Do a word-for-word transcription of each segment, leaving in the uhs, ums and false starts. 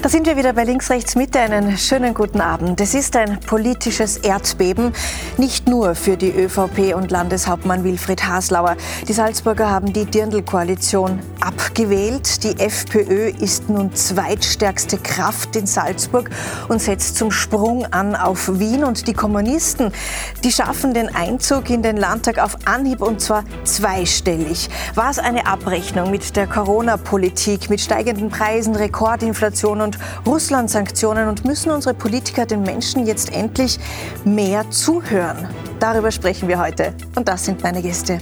Da sind wir wieder bei Links, Rechts, Mitte. Einen schönen guten Abend. Es ist ein politisches Erdbeben, nicht nur für die ÖVP und Landeshauptmann Wilfried Haslauer. Die Salzburger haben die Dirndl-Koalition abgewählt. Die FPÖ ist nun zweitstärkste Kraft in Salzburg und setzt zum Sprung an auf Wien. Und die Kommunisten, die schaffen den Einzug in den Landtag auf Anhieb, und zwar zweistellig. War es eine Abrechnung mit der Corona-Politik, mit steigenden Preisen, Rekordinflation und Russland-Sanktionen, und müssen unsere Politiker den Menschen jetzt endlich mehr zuhören? Darüber sprechen wir heute, und das sind meine Gäste.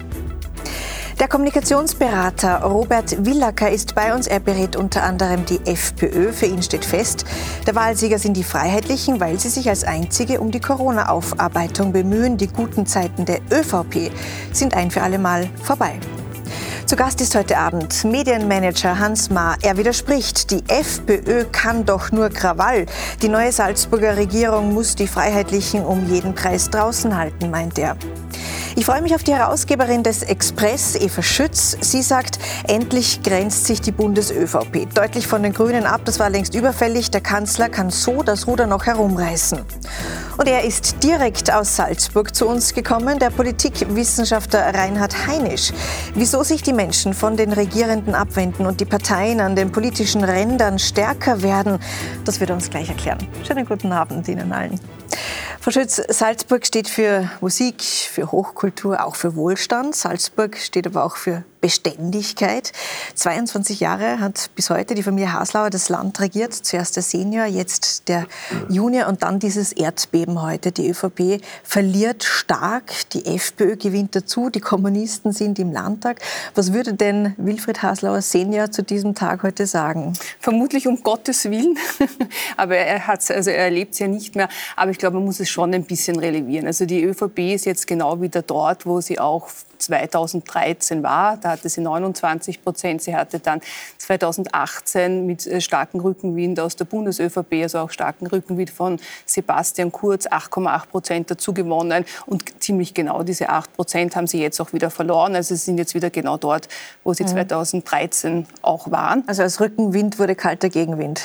Der Kommunikationsberater Robert Willacker ist bei uns. Er berät unter anderem die FPÖ. Für ihn steht fest, der Wahlsieger sind die Freiheitlichen, weil sie sich als einzige um die Corona-Aufarbeitung bemühen. Die guten Zeiten der ÖVP sind ein für alle Mal vorbei. Zu Gast ist heute Abend Medienmanager Hans Mahr. Er widerspricht, die FPÖ kann doch nur Krawall. Die neue Salzburger Regierung muss die Freiheitlichen um jeden Preis draußen halten, meint er. Ich freue mich auf die Herausgeberin des Express, Eva Schütz. Sie sagt, endlich grenzt sich die Bundes-ÖVP deutlich von den Grünen ab. Das war längst überfällig. Der Kanzler kann so das Ruder noch herumreißen. Und er ist direkt aus Salzburg zu uns gekommen, der Politikwissenschaftler Reinhard Heinisch. Wieso sich die Menschen von den Regierenden abwenden und die Parteien an den politischen Rändern stärker werden, das wird er uns gleich erklären. Schönen guten Abend Ihnen allen. Frau Schütz, Salzburg steht für Musik, für Hochkultur, auch für Wohlstand. Salzburg steht aber auch für Beständigkeit. zweiundzwanzig Jahre hat bis heute die Familie Haslauer das Land regiert. Zuerst der Senior, jetzt der Junior und dann dieses Erdbeben heute. Die ÖVP verliert stark, die FPÖ gewinnt dazu, die Kommunisten sind im Landtag. Was würde denn Wilfried Haslauer Senior zu diesem Tag heute sagen? Vermutlich um Gottes Willen, aber er hat's, also er erlebt es ja nicht mehr. Aber ich glaube, man muss es schon ein bisschen relevieren. Also die ÖVP ist jetzt genau wieder dort, wo sie auch zweitausenddreizehn war. Da hatte sie neunundzwanzig Prozent. Sie hatte dann zweitausendachtzehn mit starkem Rückenwind aus der Bundes-ÖVP, also auch starken Rückenwind von Sebastian Kurz, acht Komma acht Prozent dazu gewonnen. Und ziemlich genau diese acht Prozent haben sie jetzt auch wieder verloren. Also sie sind jetzt wieder genau dort, wo sie mhm. zweitausenddreizehn auch waren. Also als Rückenwind wurde kalter Gegenwind.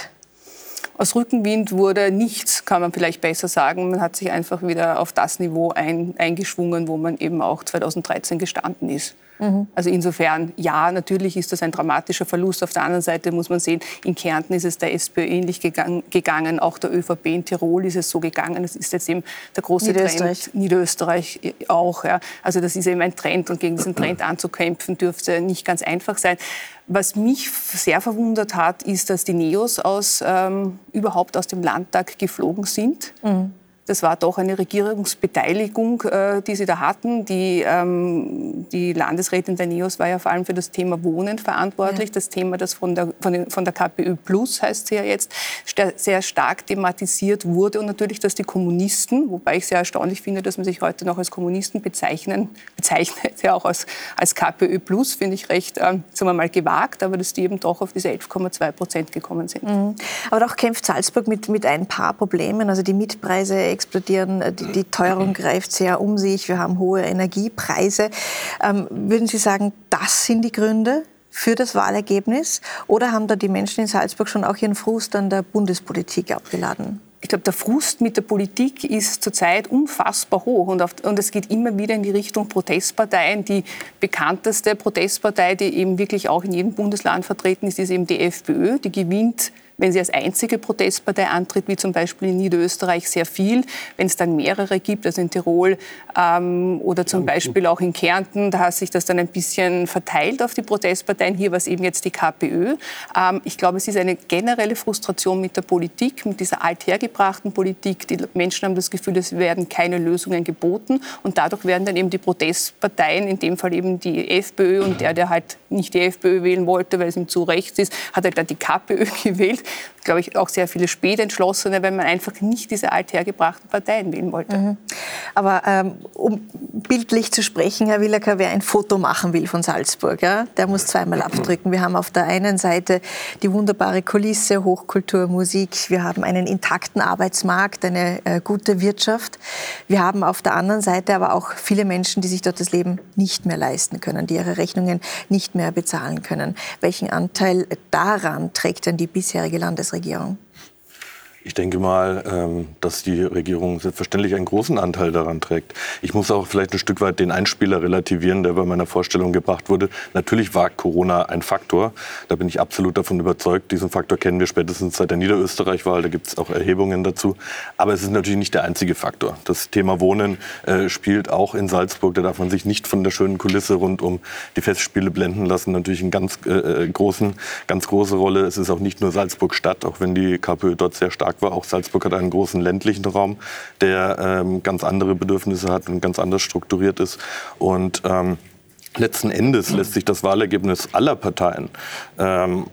Aus Rückenwind wurde nichts, kann man vielleicht besser sagen. Man hat sich einfach wieder auf das Niveau ein, eingeschwungen, wo man eben auch zweitausenddreizehn gestanden ist. Mhm. Also insofern, ja, natürlich ist das ein dramatischer Verlust. Auf der anderen Seite muss man sehen, in Kärnten ist es der SPÖ ähnlich gegangen, gegangen. Auch der ÖVP in Tirol ist es so gegangen. Das ist jetzt eben der große Niederösterreich. Trend. Niederösterreich auch. Ja. Also das ist eben ein Trend, und gegen diesen Trend anzukämpfen dürfte nicht ganz einfach sein. Was mich sehr verwundert hat, ist, dass die Neos aus, ähm, überhaupt aus dem Landtag geflogen sind. Mhm. Das war doch eine Regierungsbeteiligung, äh, die sie da hatten. Die, ähm, die Landesrätin der Neos war ja vor allem für das Thema Wohnen verantwortlich. Ja. Das Thema, das von der, von, den, von der KPÖ Plus, heißt sie ja jetzt, sehr stark thematisiert wurde. Und natürlich, dass die Kommunisten, wobei ich sehr erstaunlich finde, dass man sich heute noch als Kommunisten bezeichnen, bezeichnet, ja auch als, als KPÖ Plus, finde ich recht, äh, sagen wir mal, gewagt, aber dass die eben doch auf diese elf Komma zwei Prozent gekommen sind. Mhm. Aber doch kämpft Salzburg mit, mit ein paar Problemen. Also die Mietpreise explodieren, die, die Teuerung greift sehr um sich, wir haben hohe Energiepreise. Ähm, würden Sie sagen, das sind die Gründe für das Wahlergebnis? Oder haben da die Menschen in Salzburg schon auch ihren Frust an der Bundespolitik abgeladen? Ich glaube, der Frust mit der Politik ist zurzeit unfassbar hoch. Und, auf, und es geht immer wieder in die Richtung Protestparteien. Die bekannteste Protestpartei, die eben wirklich auch in jedem Bundesland vertreten ist, ist eben die FPÖ. Die gewinnt, wenn sie als einzige Protestpartei antritt, wie zum Beispiel in Niederösterreich, sehr viel. Wenn es dann mehrere gibt, also in Tirol ähm, oder zum Beispiel auch in Kärnten, da hat sich das dann ein bisschen verteilt auf die Protestparteien. Hier war es eben jetzt die KPÖ. Ähm, ich glaube, es ist eine generelle Frustration mit der Politik, mit dieser althergebrachten Politik. Die Menschen haben das Gefühl, es werden keine Lösungen geboten. Und dadurch werden dann eben die Protestparteien, in dem Fall eben die FPÖ, und der, der halt nicht die FPÖ wählen wollte, weil es ihm zu rechts ist, hat halt dann die KPÖ gewählt. Glaube ich, auch sehr viele Spätentschlossene, weil man einfach nicht diese althergebrachten Parteien wählen wollte. Mhm. Aber ähm, um bildlich zu sprechen, Herr Willacker, wer ein Foto machen will von Salzburg, ja, der muss zweimal abdrücken. Wir haben auf der einen Seite die wunderbare Kulisse, Hochkultur, Musik. Wir haben einen intakten Arbeitsmarkt, eine äh, gute Wirtschaft. Wir haben auf der anderen Seite aber auch viele Menschen, die sich dort das Leben nicht mehr leisten können, die ihre Rechnungen nicht mehr bezahlen können. Welchen Anteil daran trägt denn die bisherige Landesregierung? Ich denke mal, dass die Regierung selbstverständlich einen großen Anteil daran trägt. Ich muss auch vielleicht ein Stück weit den Einspieler relativieren, der bei meiner Vorstellung gebracht wurde. Natürlich war Corona ein Faktor. Da bin ich absolut davon überzeugt. Diesen Faktor kennen wir spätestens seit der Niederösterreich-Wahl. Da gibt es auch Erhebungen dazu. Aber es ist natürlich nicht der einzige Faktor. Das Thema Wohnen äh, spielt auch in Salzburg. Da darf man sich nicht von der schönen Kulisse rund um die Festspiele blenden lassen. Natürlich eine ganz, äh, großen, ganz große Rolle. Es ist auch nicht nur Salzburg-Stadt, auch wenn die KPÖ dort sehr stark war. Auch Salzburg hat einen großen ländlichen Raum, der ähm, ganz andere Bedürfnisse hat und ganz anders strukturiert ist. Und ähm, letzten Endes lässt sich das Wahlergebnis aller Parteien ähm,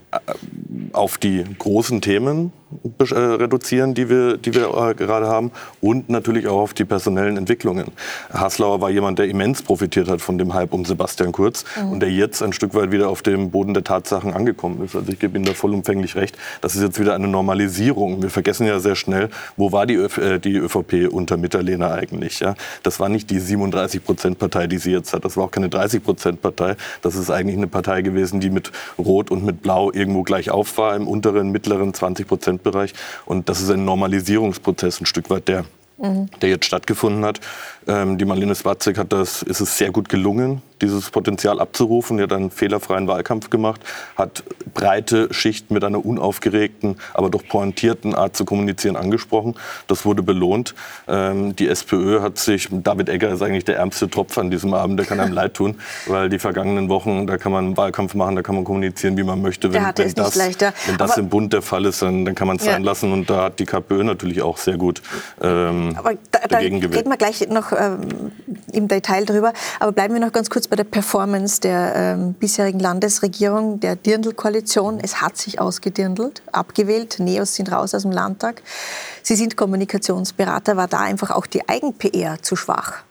auf die großen Themen äh, reduzieren, die wir, die wir äh, gerade haben, und natürlich auch auf die personellen Entwicklungen. Haslauer war jemand, der immens profitiert hat von dem Hype um Sebastian Kurz mhm. und der jetzt ein Stück weit wieder auf dem Boden der Tatsachen angekommen ist. Also ich gebe Ihnen da vollumfänglich recht. Das ist jetzt wieder eine Normalisierung. Wir vergessen ja sehr schnell, wo war die, Ö- äh, die ÖVP unter Mitterlehner eigentlich? Ja? Das war nicht die siebenunddreißig Prozent Partei, die sie jetzt hat. Das war auch keine dreißig Prozent Partei. Das ist eigentlich eine Partei gewesen, die mit Rot und mit Blau irgendwo gleich auf war, im unteren, mittleren zwanzig Prozent Bereich. Und das ist ein Normalisierungsprozess ein Stück weit, der, mhm. der jetzt stattgefunden hat. Ähm, die Marlene Swatzek hat das, ist es sehr gut gelungen, dieses Potenzial abzurufen. Die hat einen fehlerfreien Wahlkampf gemacht, hat breite Schichten mit einer unaufgeregten, aber doch pointierten Art zu kommunizieren angesprochen. Das wurde belohnt. Ähm, die SPÖ hat sich, David Egger ist eigentlich der ärmste Tropf an diesem Abend, der kann einem leid tun, weil die vergangenen Wochen, da kann man einen Wahlkampf machen, da kann man kommunizieren, wie man möchte. Wenn, wenn das, wenn das im Bund der Fall ist, dann, dann kann man es ja. sein lassen. Und da hat die KPÖ natürlich auch sehr gut ähm, aber da, dagegen gewählt. Da reden wir gleich noch ähm, im Detail drüber. Aber bleiben wir noch ganz kurz bei der Performance der ähm, bisherigen Landesregierung, der Dirndl-Koalition. Es hat sich ausgedirndelt, abgewählt. Neos sind raus aus dem Landtag. Sie sind Kommunikationsberater. War da einfach auch die Eigen-P R zu schwach?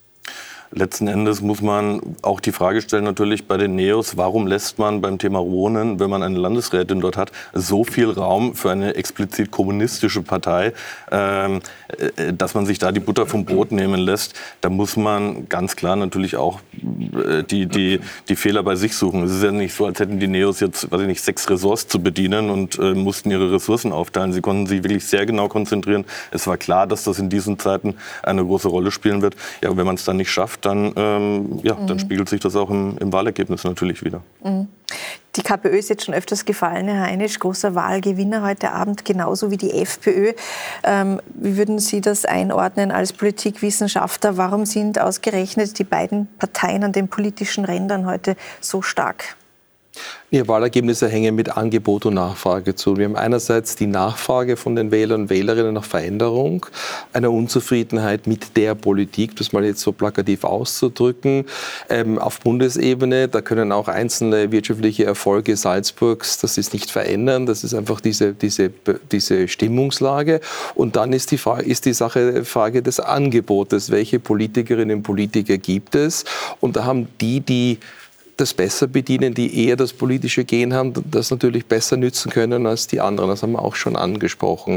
Letzten Endes muss man auch die Frage stellen, natürlich bei den Neos, warum lässt man beim Thema Wohnen, wenn man eine Landesrätin dort hat, so viel Raum für eine explizit kommunistische Partei, ähm, äh, dass man sich da die Butter vom Brot nehmen lässt. Da muss man ganz klar natürlich auch äh, die, die, die Fehler bei sich suchen. Es ist ja nicht so, als hätten die Neos jetzt, weiß ich nicht, sechs Ressorts zu bedienen und äh, mussten ihre Ressourcen aufteilen. Sie konnten sich wirklich sehr genau konzentrieren. Es war klar, dass das in diesen Zeiten eine große Rolle spielen wird. Ja, und wenn man es dann nicht schafft, dann, ähm, ja, mhm. dann spiegelt sich das auch im, im Wahlergebnis natürlich wieder. Mhm. Die KPÖ ist jetzt schon öfters gefallen, Herr Heinisch, großer Wahlgewinner heute Abend, genauso wie die FPÖ. Ähm, wie würden Sie das einordnen als Politikwissenschaftler? Warum sind ausgerechnet die beiden Parteien an den politischen Rändern heute so stark? Ja, Wahlergebnisse hängen mit Angebot und Nachfrage zu. Wir haben einerseits die Nachfrage von den Wählern und Wählerinnen nach Veränderung, einer Unzufriedenheit mit der Politik, das mal jetzt so plakativ auszudrücken. Ähm, auf Bundesebene, da können auch einzelne wirtschaftliche Erfolge Salzburgs, das ist nicht verändern, das ist einfach diese, diese, diese Stimmungslage. Und dann ist die, Frage, ist die Sache Frage des Angebotes. Welche Politikerinnen und Politiker gibt es? Und da haben die, die das besser bedienen, die eher das politische Gen haben, das natürlich besser nützen können als die anderen. Das haben wir auch schon angesprochen.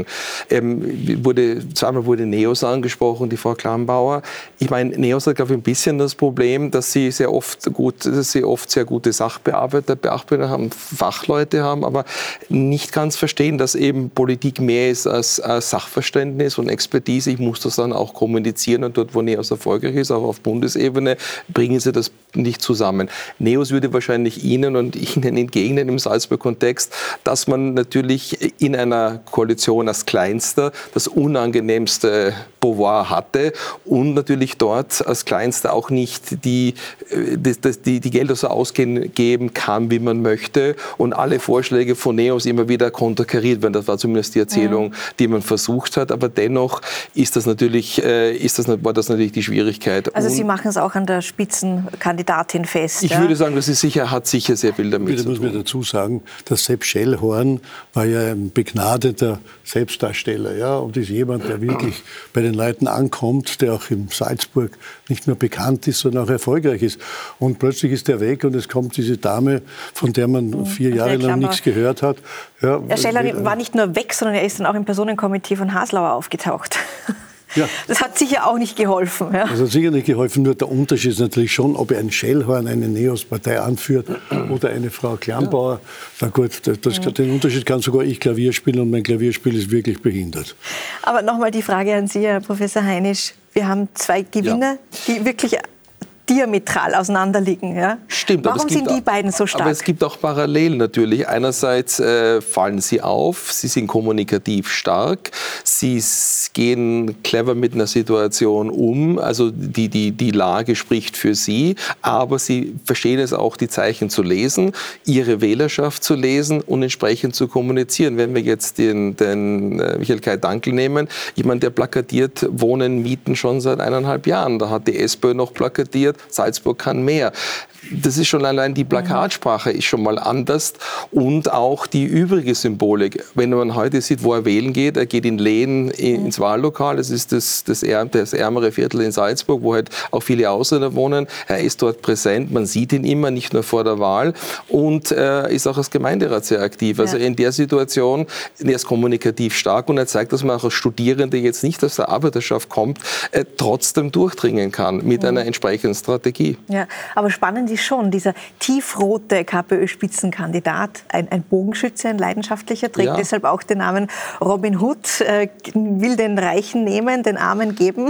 Ähm, wurde, zweimal wurde Neos angesprochen, die Frau Klammbauer. Ich meine, Neos hat, glaube ich, ein bisschen das Problem, dass sie sehr oft, gut, dass sie oft sehr gute Sachbearbeiter, Bearbeiter haben, Fachleute haben, aber nicht ganz verstehen, dass eben Politik mehr ist als, als Sachverständnis und Expertise. Ich muss das dann auch kommunizieren und dort, wo Neos erfolgreich ist, auch auf Bundesebene, bringen sie das nicht zusammen. Neos würde wahrscheinlich Ihnen und Ihnen entgegnen im Salzburg-Kontext, dass man natürlich in einer Koalition als Kleinster das unangenehmste Pouvoir hatte und natürlich dort als Kleinster auch nicht die, die, die, die Gelder so ausgeben kann, wie man möchte, und alle Vorschläge von Neos immer wieder konterkariert werden. Das war zumindest die Erzählung, die man versucht hat, aber dennoch ist das natürlich, ist das, war das natürlich die Schwierigkeit. Also und Sie machen es auch an der Spitzenkandidatin fest. Ich ja? würde sagen, das ist sicher, hat sicher sehr viel damit Bitte zu muss tun. man dazu sagen, dass Sepp Schellhorn war ja ein begnadeter Selbstdarsteller, ja, und ist jemand, der wirklich bei den Leuten ankommt, der auch in Salzburg nicht nur bekannt ist, sondern auch erfolgreich ist. Und plötzlich ist er weg und es kommt diese Dame, von der man mhm. vier Jahre lang nichts gehört hat. Ja, Herr Scheller war nicht nur weg, sondern er ist dann auch im Personenkomitee von Haslauer aufgetaucht. Ja. Das hat sicher auch nicht geholfen. Ja. Das hat sicher nicht geholfen, nur der Unterschied ist natürlich schon, ob ein Schellhorn eine Neos-Partei anführt oder eine Frau Klammbauer. Na gut, das, das, den Unterschied kann sogar ich Klavier spielen und mein Klavierspiel ist wirklich behindert. Aber nochmal die Frage an Sie, Herr Professor Heinisch. Wir haben zwei Gewinner, ja. die wirklich diametral auseinanderliegen. Ja? Stimmt. Warum sind die beiden so stark? Aber es gibt auch Parallelen natürlich. Einerseits äh, fallen sie auf, sie sind kommunikativ stark, sie gehen clever mit einer Situation um, also die, die, die Lage spricht für sie, aber sie verstehen es auch, die Zeichen zu lesen, ihre Wählerschaft zu lesen und entsprechend zu kommunizieren. Wenn wir jetzt den, den äh, Michael Kaidankl nehmen, ich meine, der plakatiert Wohnen, Mieten schon seit eineinhalb Jahren. Da hat die SPÖ noch plakatiert, Salzburg kann mehr. Das ist schon allein die Plakatsprache ist schon mal anders und auch die übrige Symbolik. Wenn man heute sieht, wo er wählen geht, er geht in Lehen ins Wahllokal, das ist das, das, das ärmere Viertel in Salzburg, wo halt auch viele Ausländer wohnen. Er ist dort präsent, man sieht ihn immer, nicht nur vor der Wahl und er ist auch als Gemeinderat sehr aktiv. Also in der Situation, er ist kommunikativ stark und er zeigt, dass man auch als Studierende jetzt nicht aus der Arbeiterschaft kommt, äh, trotzdem durchdringen kann mit einer entsprechenden Strategie. Ja, aber spannend ist schon, dieser tiefrote KPÖ-Spitzenkandidat, ein, ein Bogenschütze, ein leidenschaftlicher, trägt ja. deshalb auch den Namen Robin Hood, äh, will den Reichen nehmen, den Armen geben.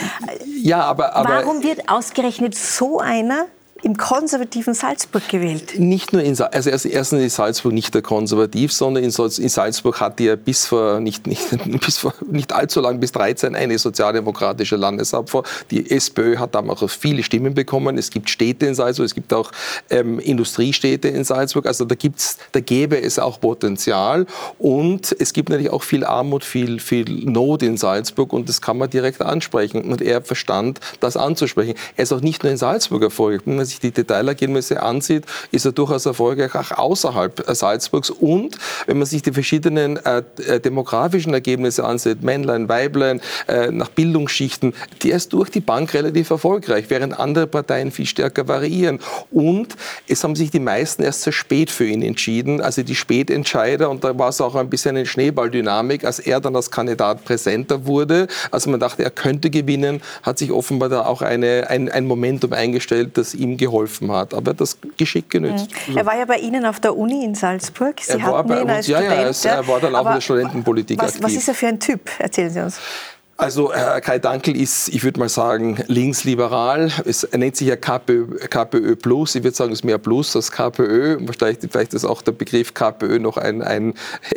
Ja, aber, aber warum wird ausgerechnet so einer im konservativen Salzburg gewählt? Nicht nur in Salzburg, also erstens ist Salzburg nicht der Konservativ, sondern in Salzburg hatte er bis vor nicht, nicht, bis vor nicht allzu lang, bis dreizehn, eine sozialdemokratische Landeshauptfrau. Die SPÖ hat damals auch viele Stimmen bekommen. Es gibt Städte in Salzburg, es gibt auch ähm, Industriestädte in Salzburg. Also da gibt's, da gäbe es auch Potenzial. Und es gibt natürlich auch viel Armut, viel, viel Not in Salzburg und das kann man direkt ansprechen. Und er verstand, das anzusprechen. Er ist auch nicht nur in Salzburg erfolgreich. Wenn man sich die Detailergebnisse ansieht, ist er durchaus erfolgreich auch außerhalb Salzburgs. Und wenn man sich die verschiedenen äh, demografischen Ergebnisse ansieht, Männlein, Weiblein, äh, nach Bildungsschichten, der ist durch die Bank relativ erfolgreich, während andere Parteien viel stärker variieren. Und es haben sich die meisten erst sehr spät für ihn entschieden, also die Spätentscheider. Und da war es auch ein bisschen eine Schneeballdynamik, als er dann als Kandidat präsenter wurde. Also man dachte, er könnte gewinnen, hat sich offenbar da auch eine, ein, ein Momentum eingestellt, das ihm geholfen hat, aber das geschickt genützt. Mhm. Er war ja bei Ihnen auf der Uni in Salzburg. Sie er war hatten bei ihn als uns, Student. Ja, ja, es, er war dann auch aber in der Studentenpolitik was, aktiv. Was ist er für ein Typ? Erzählen Sie uns. Also Herr Kaidankl ist, ich würde mal sagen, linksliberal. Es, er nennt sich ja KPÖ, KPÖ Plus. Ich würde sagen, es ist mehr Plus als KPÖ. Vielleicht, vielleicht ist auch der Begriff KPÖ noch ein, ein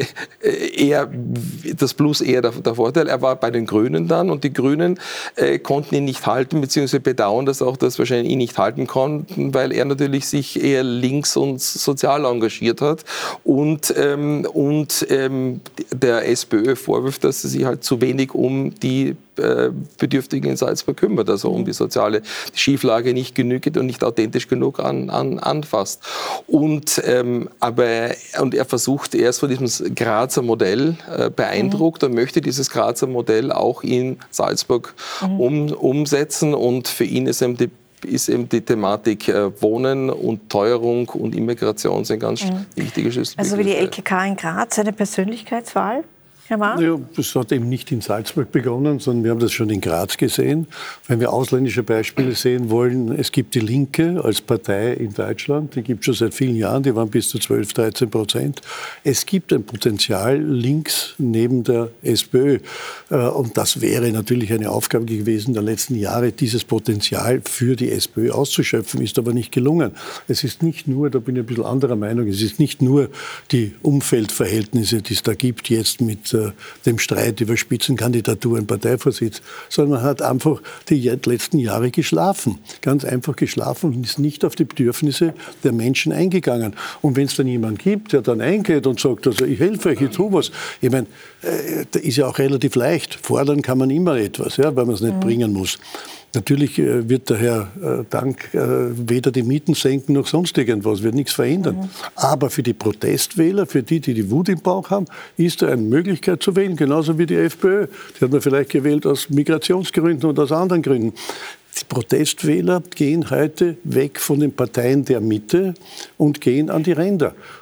eher, das Plus eher der, der Vorteil. Er war bei den Grünen dann und die Grünen äh, konnten ihn nicht halten, beziehungsweise bedauern, dass auch das wahrscheinlich ihn nicht halten konnten, weil er natürlich sich eher links und sozial engagiert hat und, ähm, und ähm, der SPÖ vorwirft, dass sie sich halt zu wenig um die die äh, Bedürftigen in Salzburg kümmert, also um die soziale Schieflage nicht genügt und nicht authentisch genug an, an, anfasst. Und, ähm, aber, und er versucht, er ist von diesem Grazer Modell äh, beeindruckt mhm. und möchte dieses Grazer Modell auch in Salzburg mhm. um, umsetzen und für ihn ist eben die ist eben die Thematik äh, Wohnen und Teuerung und Immigration sind ganz mhm. wichtige Schlüsselbegriffe. Also wie die L K K in Graz, eine Persönlichkeitswahl? Ja, das hat eben nicht in Salzburg begonnen, sondern wir haben das schon in Graz gesehen. Wenn wir ausländische Beispiele sehen wollen, es gibt die Linke als Partei in Deutschland, die gibt es schon seit vielen Jahren, die waren bis zu zwölf, dreizehn Prozent. Es gibt ein Potenzial links neben der SPÖ. Und das wäre natürlich eine Aufgabe gewesen der letzten Jahre, dieses Potenzial für die SPÖ auszuschöpfen, ist aber nicht gelungen. Es ist nicht nur, da bin ich ein bisschen anderer Meinung, es ist nicht nur die Umfeldverhältnisse, die es da gibt jetzt mit dem Streit über Spitzenkandidaturen, Parteivorsitz, sondern man hat einfach die letzten Jahre geschlafen. Ganz einfach geschlafen und ist nicht auf die Bedürfnisse der Menschen eingegangen. Und wenn es dann jemand gibt, der dann eingeht und sagt, also ich helfe euch, ich tue was, ich meine, äh, das ist ja auch relativ leicht. Fordern kann man immer etwas, ja, weil man es nicht mhm. bringen muss. Natürlich wird der Herr äh, Dank äh, weder die Mieten senken noch sonst irgendwas, wird nichts verändern. Mhm. Aber für die Protestwähler, für die, die die Wut im Bauch haben, ist da eine Möglichkeit zu wählen, genauso wie die FPÖ. Die hat man vielleicht gewählt aus Migrationsgründen oder aus anderen Gründen. Die Protestwähler gehen heute weg von den Parteien der Mitte und gehen an die Ränder.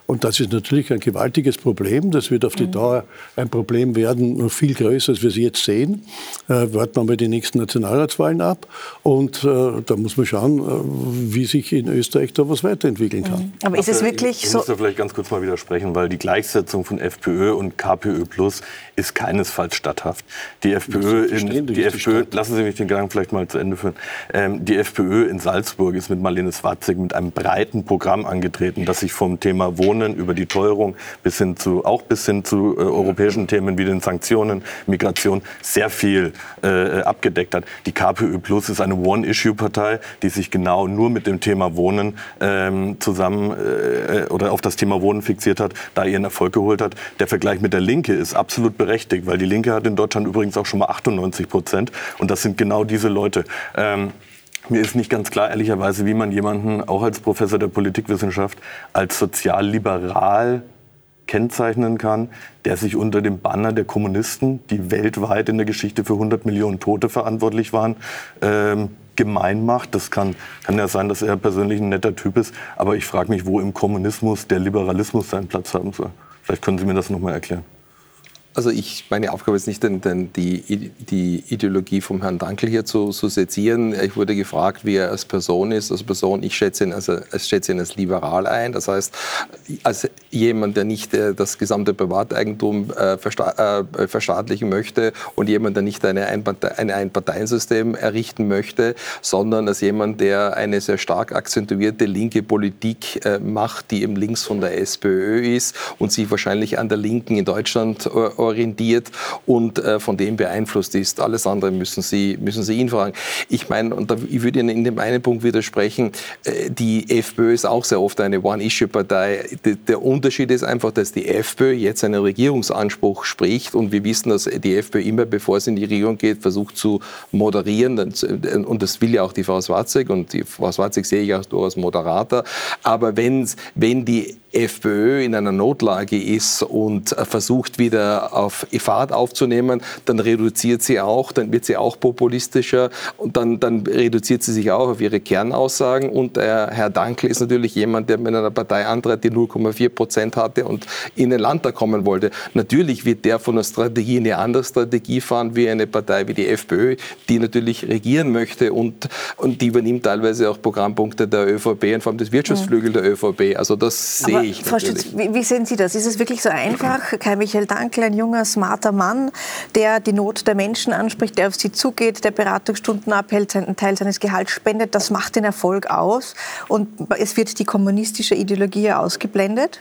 Und das ist natürlich ein gewaltiges Problem. Das wird auf die Dauer ein Problem werden, noch viel größer, als wir es jetzt sehen. Äh, warten wir mal die nächsten Nationalratswahlen ab. Und äh, da muss man schauen, äh, wie sich in Österreich da was weiterentwickeln kann. Mhm. Aber ist es wirklich ich, ich so? Ich muss da vielleicht ganz kurz mal widersprechen, weil die Gleichsetzung von FPÖ und KPÖ Plus ist keinesfalls statthaft. Die FPÖ, in, die FPÖ lassen Sie mich den Gedanken vielleicht mal zu Ende führen. Ähm, die FPÖ in Salzburg ist mit Marlene Swatzig mit einem breiten Programm angetreten, das sich vom Thema Wohnen über die Teuerung bis hin zu, auch bis hin zu äh, europäischen Themen wie den Sanktionen, Migration sehr viel äh, abgedeckt hat. Die KPÖ Plus ist eine One-Issue-Partei, die sich genau nur mit dem Thema Wohnen ähm, zusammen äh, oder auf das Thema Wohnen fixiert hat, da ihren Erfolg geholt hat. Der Vergleich mit der Linke ist absolut berechtigt, weil die Linke hat in Deutschland übrigens auch schon mal achtundneunzig Prozent und das sind genau diese Leute. Ähm, Mir ist nicht ganz klar, ehrlicherweise, wie man jemanden, auch als Professor der Politikwissenschaft, als sozialliberal kennzeichnen kann, der sich unter dem Banner der Kommunisten, die weltweit in der Geschichte für hundert Millionen Tote verantwortlich waren, ähm, gemein macht. Das kann, kann ja sein, dass er persönlich ein netter Typ ist, aber ich frage mich, wo im Kommunismus der Liberalismus seinen Platz haben soll. Vielleicht können Sie mir das noch mal erklären. Also ich, meine Aufgabe ist nicht, denn, denn die, die Ideologie vom Herrn Dankl hier zu, zu sezieren. Ich wurde gefragt, wie er als Person ist. Als Person, ich schätze ihn als, als, schätze ihn als liberal ein. Das heißt, als jemand, der nicht äh, das gesamte Privateigentum äh, versta äh, verstaatlichen möchte und jemand, der nicht eine Einpartei ein Einparteiensystem errichten möchte, sondern als jemand, der eine sehr stark akzentuierte linke Politik äh, macht, die eben links von der SPÖ ist und sich wahrscheinlich an der Linken in Deutschland äh, orientiert und äh, von dem beeinflusst ist. Alles andere müssen Sie, müssen Sie ihn fragen. Ich meine, und da, ich würde Ihnen in dem einen Punkt widersprechen, äh, die FPÖ ist auch sehr oft eine One-Issue-Partei. D der Unterschied ist einfach, dass die FPÖ jetzt einen Regierungsanspruch spricht und wir wissen, dass die FPÖ immer, bevor sie in die Regierung geht, versucht zu moderieren und das will ja auch die Frau Swatzig und die Frau Swatzig sehe ich auch durchaus moderater. Aber wenn's, wenn die FPÖ in einer Notlage ist und versucht wieder auf Fahrt aufzunehmen, dann reduziert sie auch, dann wird sie auch populistischer und dann, dann reduziert sie sich auch auf ihre Kernaussagen. Und der Herr Dankl ist natürlich jemand, der mit einer Partei antrat, die null Komma vier Prozent hatte und in den Landtag kommen wollte. Natürlich wird der von der Strategie eine andere Strategie fahren wie eine Partei wie die FPÖ, die natürlich regieren möchte und, und die übernimmt teilweise auch Programmpunkte der ÖVP und vor allem des Wirtschaftsflügels der ÖVP. Also das sehe ich. Frau Stütz, wie, wie sehen Sie das? Ist es wirklich so einfach? Kai-Michael Dankl, ein junger, smarter Mann, der die Not der Menschen anspricht, der auf sie zugeht, der Beratungsstunden abhält, einen Teil seines Gehalts spendet, das macht den Erfolg aus und es wird die kommunistische Ideologie ausgeblendet?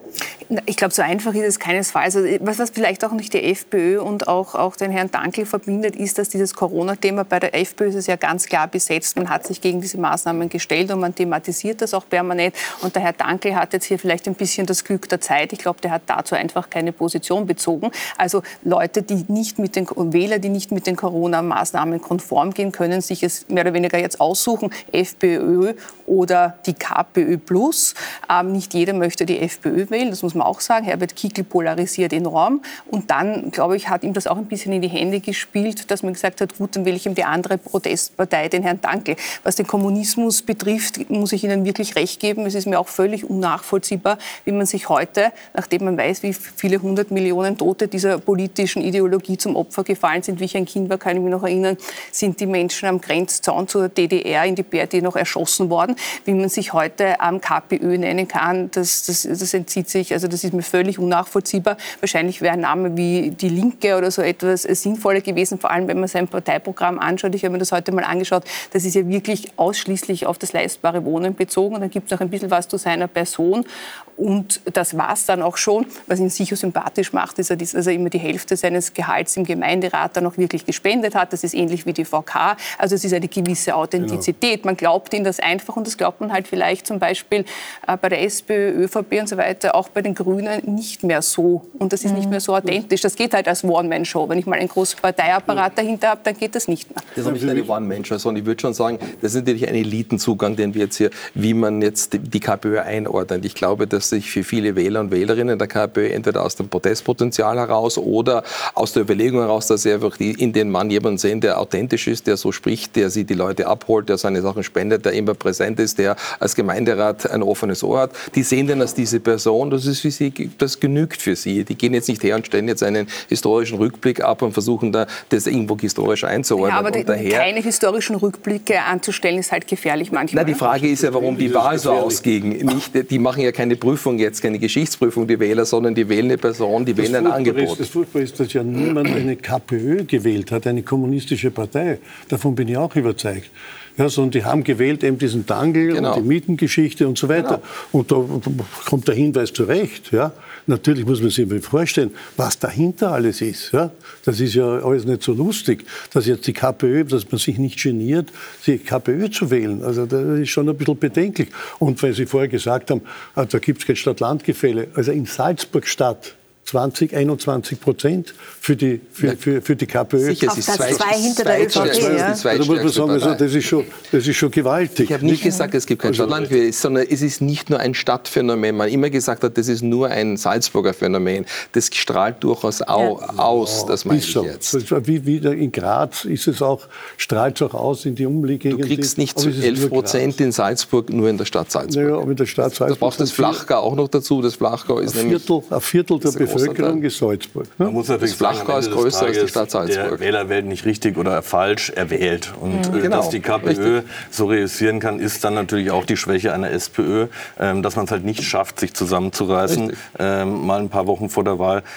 Ich glaube, so einfach ist es keinesfalls. Also, was, was vielleicht auch nicht die FPÖ und auch, auch den Herrn Dankl verbindet, ist, dass dieses Corona-Thema, bei der FPÖ ist es ja ganz klar besetzt. Man hat sich gegen diese Maßnahmen gestellt und man thematisiert das auch permanent. Und der Herr Dankl hat jetzt hier vielleicht ein bisschen das Glück der Zeit. Ich glaube, der hat dazu einfach keine Position bezogen. Also Leute, die nicht mit den Wähler, die nicht mit den Corona-Maßnahmen konform gehen, können sich es mehr oder weniger jetzt aussuchen, FPÖ oder die KPÖ Plus. Ähm, nicht jeder möchte die FPÖ wählen, das muss man auch sagen. Herbert Kickl polarisiert enorm. Und dann, glaube ich, hat ihm das auch ein bisschen in die Hände gespielt, dass man gesagt hat, gut, dann wähle ich ihm die andere Protestpartei, den Herrn Dankl. Was den Kommunismus betrifft, muss ich Ihnen wirklich recht geben. Es ist mir auch völlig unnachvollziehbar, wie man sich heute, nachdem man weiß, wie viele hundert Millionen Tote dieser politischen Ideologie zum Opfer gefallen sind, wie ich ein Kind war, kann ich mich noch erinnern, sind die Menschen am Grenzzaun zur D D R in die B R D noch erschossen worden. Wie man sich heute am KPÖ nennen kann, das, das, das entzieht sich, also das ist mir völlig unnachvollziehbar. Wahrscheinlich wäre ein Name wie die Linke oder so etwas sinnvoller gewesen, vor allem wenn man sein Parteiprogramm anschaut. Ich habe mir das heute mal angeschaut. Das ist ja wirklich ausschließlich auf das leistbare Wohnen bezogen. Und dann gibt es noch ein bisschen was zu seiner Person. Und das war es dann auch schon. Was ihn sicher sympathisch macht, ist, dass er immer die Hälfte seines Gehalts im Gemeinderat dann auch wirklich gespendet hat. Das ist ähnlich wie die V K. Also es ist eine gewisse Authentizität. Man glaubt ihm das einfach und das glaubt man halt vielleicht zum Beispiel äh, bei der SPÖ, ÖVP und so weiter, auch bei den Grünen nicht mehr so. Und das ist nicht mehr so authentisch. Das geht halt als One-Man-Show. Wenn ich mal einen großen Parteiapparat dahinter habe, dann geht das nicht mehr. Das ist nicht eine One-Man-Show, sondern ich würde schon sagen, das ist natürlich ein Elitenzugang, den wir jetzt hier, wie man jetzt die KPÖ einordnet. Ich glaube, dass sich für viele Wähler und Wählerinnen der KPÖ entweder aus dem Protestpotenzial heraus oder aus der Überlegung heraus, dass sie einfach in den Mann jemanden sehen, der authentisch ist, der so spricht, der sie die Leute abholt, der seine Sachen spendet, der immer präsent ist, der als Gemeinderat ein offenes Ohr hat. Die sehen den als diese Person, das ist für sie, das genügt für sie. Die gehen jetzt nicht her und stellen jetzt einen historischen Rückblick ab und versuchen da das irgendwo historisch einzuordnen. Ja, aber und daher, keine historischen Rückblicke anzustellen, ist halt gefährlich manchmal. Na, die Frage ist ja, warum die Wahl so ausging. Nicht, die machen ja keine Prüfung jetzt, keine Geschichtsprüfung, die Wähler, sondern die wählen eine Person, die wählen ein Angebot. Ist, das Furchtbare ist, dass ja niemand eine KPÖ gewählt hat, eine kommunistische Partei. Davon bin ich auch überzeugt. Ja, so, und die haben gewählt eben diesen Dangel genau. und die Mietengeschichte und so weiter. Genau. Und da kommt der Hinweis zu Recht. Ja. Natürlich muss man sich vorstellen, was dahinter alles ist. Ja. Das ist ja alles nicht so lustig, dass jetzt die KPÖ, dass man sich nicht geniert, die KPÖ zu wählen. Also das ist schon ein bisschen bedenklich. Und weil Sie vorher gesagt haben, da gibt es kein Stadt-Land-Gefälle. Also in Salzburg-Stadt zwanzig, einundzwanzig Prozent für die, für, für, für die KPÖ. Sicher, es ist zwei, zwei hinter der ÖVP. Ja. Da muss man sagen, also, das, ist schon, das ist schon gewaltig. Ich habe nicht gesagt, es gibt kein also, Stadtland, sondern es ist nicht nur ein Stadtphänomen. Man immer gesagt hat, das ist nur ein Salzburger Phänomen. Das strahlt durchaus au, ja. aus, das meine ich so. jetzt. Wie wieder in Graz ist es auch, strahlt es auch aus in die umliegenden. Du kriegst nicht zu elf Prozent in Salzburg, nur in der Stadt Salzburg. Naja, aber in der Stadt Salzburg. Da brauchst du das Flachgau auch noch dazu. Das Flachgau ist ein Viertel, ein Viertel der Bevölkerung ist Salzburg. Ne? Man muss natürlich das Flachgau ist größer als die Stadt Salzburg. Der Wähler wählt nicht richtig oder falsch, er wählt. Und mhm. genau, dass die KPÖ richtig. so reüssieren kann, ist dann natürlich auch die Schwäche einer SPÖ, ähm, dass man es halt nicht schafft, sich zusammenzureißen, ähm, mal ein paar Wochen vor der Wahl.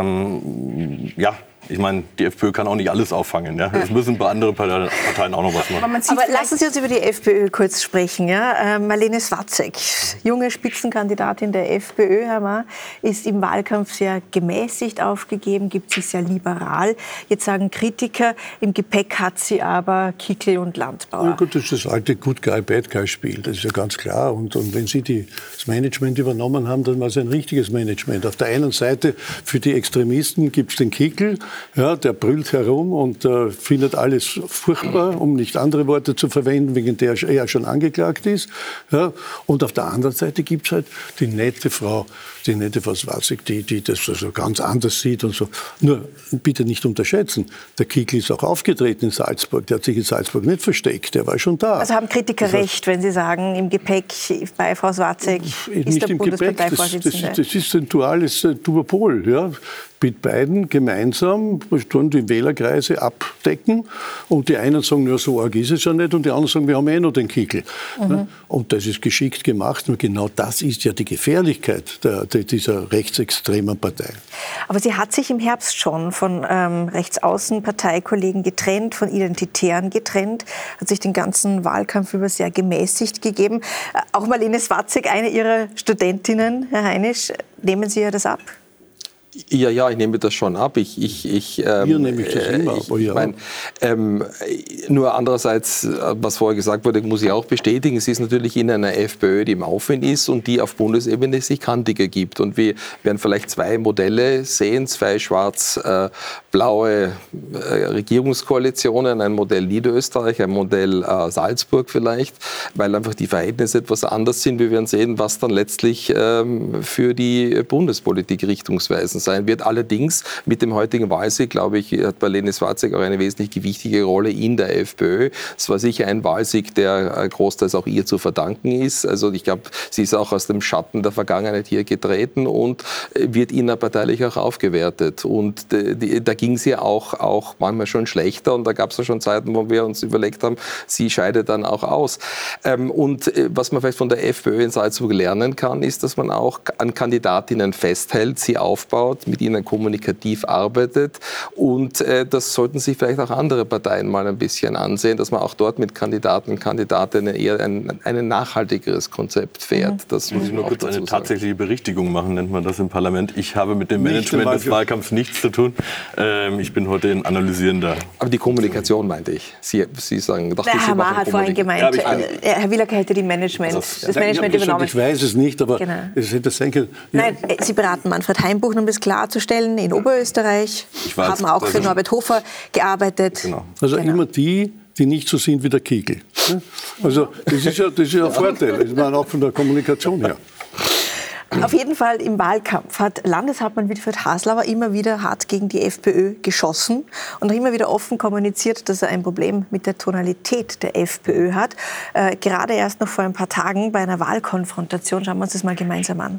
Ähm, ja. Ich meine, die FPÖ kann auch nicht alles auffangen. Ja? Es müssen bei anderen Parteien auch noch was machen. Aber, Aber lassen Sie uns über die FPÖ kurz sprechen. Ja? Äh, Marlene Swatzek, junge Spitzenkandidatin der FPÖ, Herr Ma, ist im Wahlkampf sehr gemäßigt aufgegeben, gibt sich sehr liberal. Jetzt sagen Kritiker, im Gepäck hat sie aber Kickl und Landbauer. Ja, gut, das ist das alte Good Guy, Bad Guy Spiel. Das ist ja ganz klar. Und, und wenn Sie die, das Management übernommen haben, dann war es ein richtiges Management. Auf der einen Seite für die Extremisten gibt es den Kickl. Ja, der brüllt herum und äh, findet alles furchtbar, um nicht andere Worte zu verwenden, wegen der er schon angeklagt ist. Ja, und auf der anderen Seite gibt es halt die nette Frau, die nette Frau Swatzek, die, die das also ganz anders sieht und so. Nur bitte nicht unterschätzen, der Kickl ist auch aufgetreten in Salzburg, der hat sich in Salzburg nicht versteckt, der war schon da. Also haben Kritiker das heißt, recht, wenn sie sagen, im Gepäck bei Frau Swatzek ist der Bundesparteivorsitzende? Das, das, das ist ein duales äh, Duopol, ja. Mit beiden gemeinsam die Wählerkreise abdecken. Und die einen sagen, ja, so arg ist es ja nicht. Und die anderen sagen, wir haben eh noch den Kickl. Mhm. Und das ist geschickt gemacht. Und genau das ist ja die Gefährlichkeit der, der, dieser rechtsextremen Partei. Aber sie hat sich im Herbst schon von ähm, Rechtsaußen-Parteikollegen getrennt, von Identitären getrennt, hat sich den ganzen Wahlkampf über sehr gemäßigt gegeben. Äh, auch Marlene Swatzek, eine ihrer Studentinnen, Herr Heinisch, nehmen Sie ja das ab? Ja, ja, ich nehme das schon ab. Ich, ich, ich, ähm, Hier nehme ich das immer ab. Ich, ich mein, ähm, nur andererseits, was vorher gesagt wurde, muss ich auch bestätigen, es ist natürlich in einer FPÖ, die im Aufwind ist und die auf Bundesebene sich kantiger gibt. Und wir werden vielleicht zwei Modelle sehen, zwei schwarz-blaue äh, Regierungskoalitionen, ein Modell Niederösterreich, ein Modell äh, Salzburg vielleicht, weil einfach die Verhältnisse etwas anders sind. Wir werden sehen, was dann letztlich ähm, für die Bundespolitik richtungsweisend sein wird. Allerdings mit dem heutigen Wahlsieg, glaube ich, hat Marlene Swatzek auch eine wesentlich gewichtige Rolle in der FPÖ. Es war sicher ein Wahlsieg, der großteils auch ihr zu verdanken ist. Also ich glaube, sie ist auch aus dem Schatten der Vergangenheit hier getreten und wird innerparteilich auch aufgewertet. Und die, da ging es ja auch, auch manchmal schon schlechter und da gab es ja schon Zeiten, wo wir uns überlegt haben, sie scheidet dann auch aus. Und was man vielleicht von der FPÖ in Salzburg lernen kann, ist, dass man auch an Kandidatinnen festhält, sie aufbaut, anschaut, mit ihnen kommunikativ arbeitet. Und äh, das sollten sich vielleicht auch andere Parteien mal ein bisschen ansehen, dass man auch dort mit Kandidaten und Kandidatinnen eher ein, ein nachhaltigeres Konzept fährt. Mhm. Das muss ich nur kurz eine tatsächliche Berichtigung machen, nennt man das im Parlament. Ich habe mit dem Management des Wahlkampfs nichts zu tun. Ähm, ich bin heute ein Analysierender. Aber die Kommunikation meinte ich. Sie, Sie sagen, doch, Na, Herr Mahr hat vorhin gemeint, ja, äh, Herr Willacker hätte die Management, also, das Management ich übernommen. Gesagt, ich weiß es nicht, aber genau. es hätte sein können. Ja. Nein, Sie beraten Manfred Heimbuchner, um das klarzustellen, in Oberösterreich, ich weiß, haben auch für Norbert Hofer gearbeitet. Genau. Also genau. immer die, die nicht so sind wie der Kegel. Also das ist ja, das ist ja ein Vorteil, ich meine auch von der Kommunikation her. Auf jeden Fall im Wahlkampf hat Landeshauptmann Wilfried Haslauer immer wieder hart gegen die FPÖ geschossen und auch immer wieder offen kommuniziert, dass er ein Problem mit der Tonalität der FPÖ hat. Äh, gerade erst noch vor ein paar Tagen bei einer Wahlkonfrontation. Schauen wir uns das mal gemeinsam an.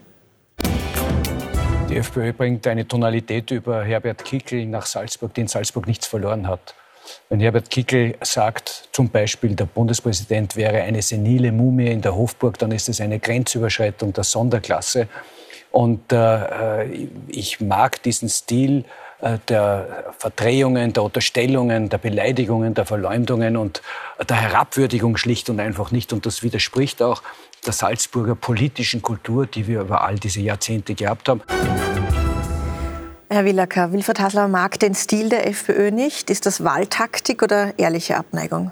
Die FPÖ bringt eine Tonalität über Herbert Kickl nach Salzburg, die in Salzburg nichts verloren hat. Wenn Herbert Kickl sagt, zum Beispiel, der Bundespräsident wäre eine senile Mumie in der Hofburg, dann ist es eine Grenzüberschreitung der Sonderklasse. Und äh, ich mag diesen Stil äh, der Verdrehungen, der Unterstellungen, der Beleidigungen, der Verleumdungen und der Herabwürdigung schlicht und einfach nicht. Und das widerspricht auch der Salzburger politischen Kultur, die wir über all diese Jahrzehnte gehabt haben. Herr Willacker, Wilfried Haslauer mag den Stil der FPÖ nicht. Ist das Wahltaktik oder ehrliche Abneigung?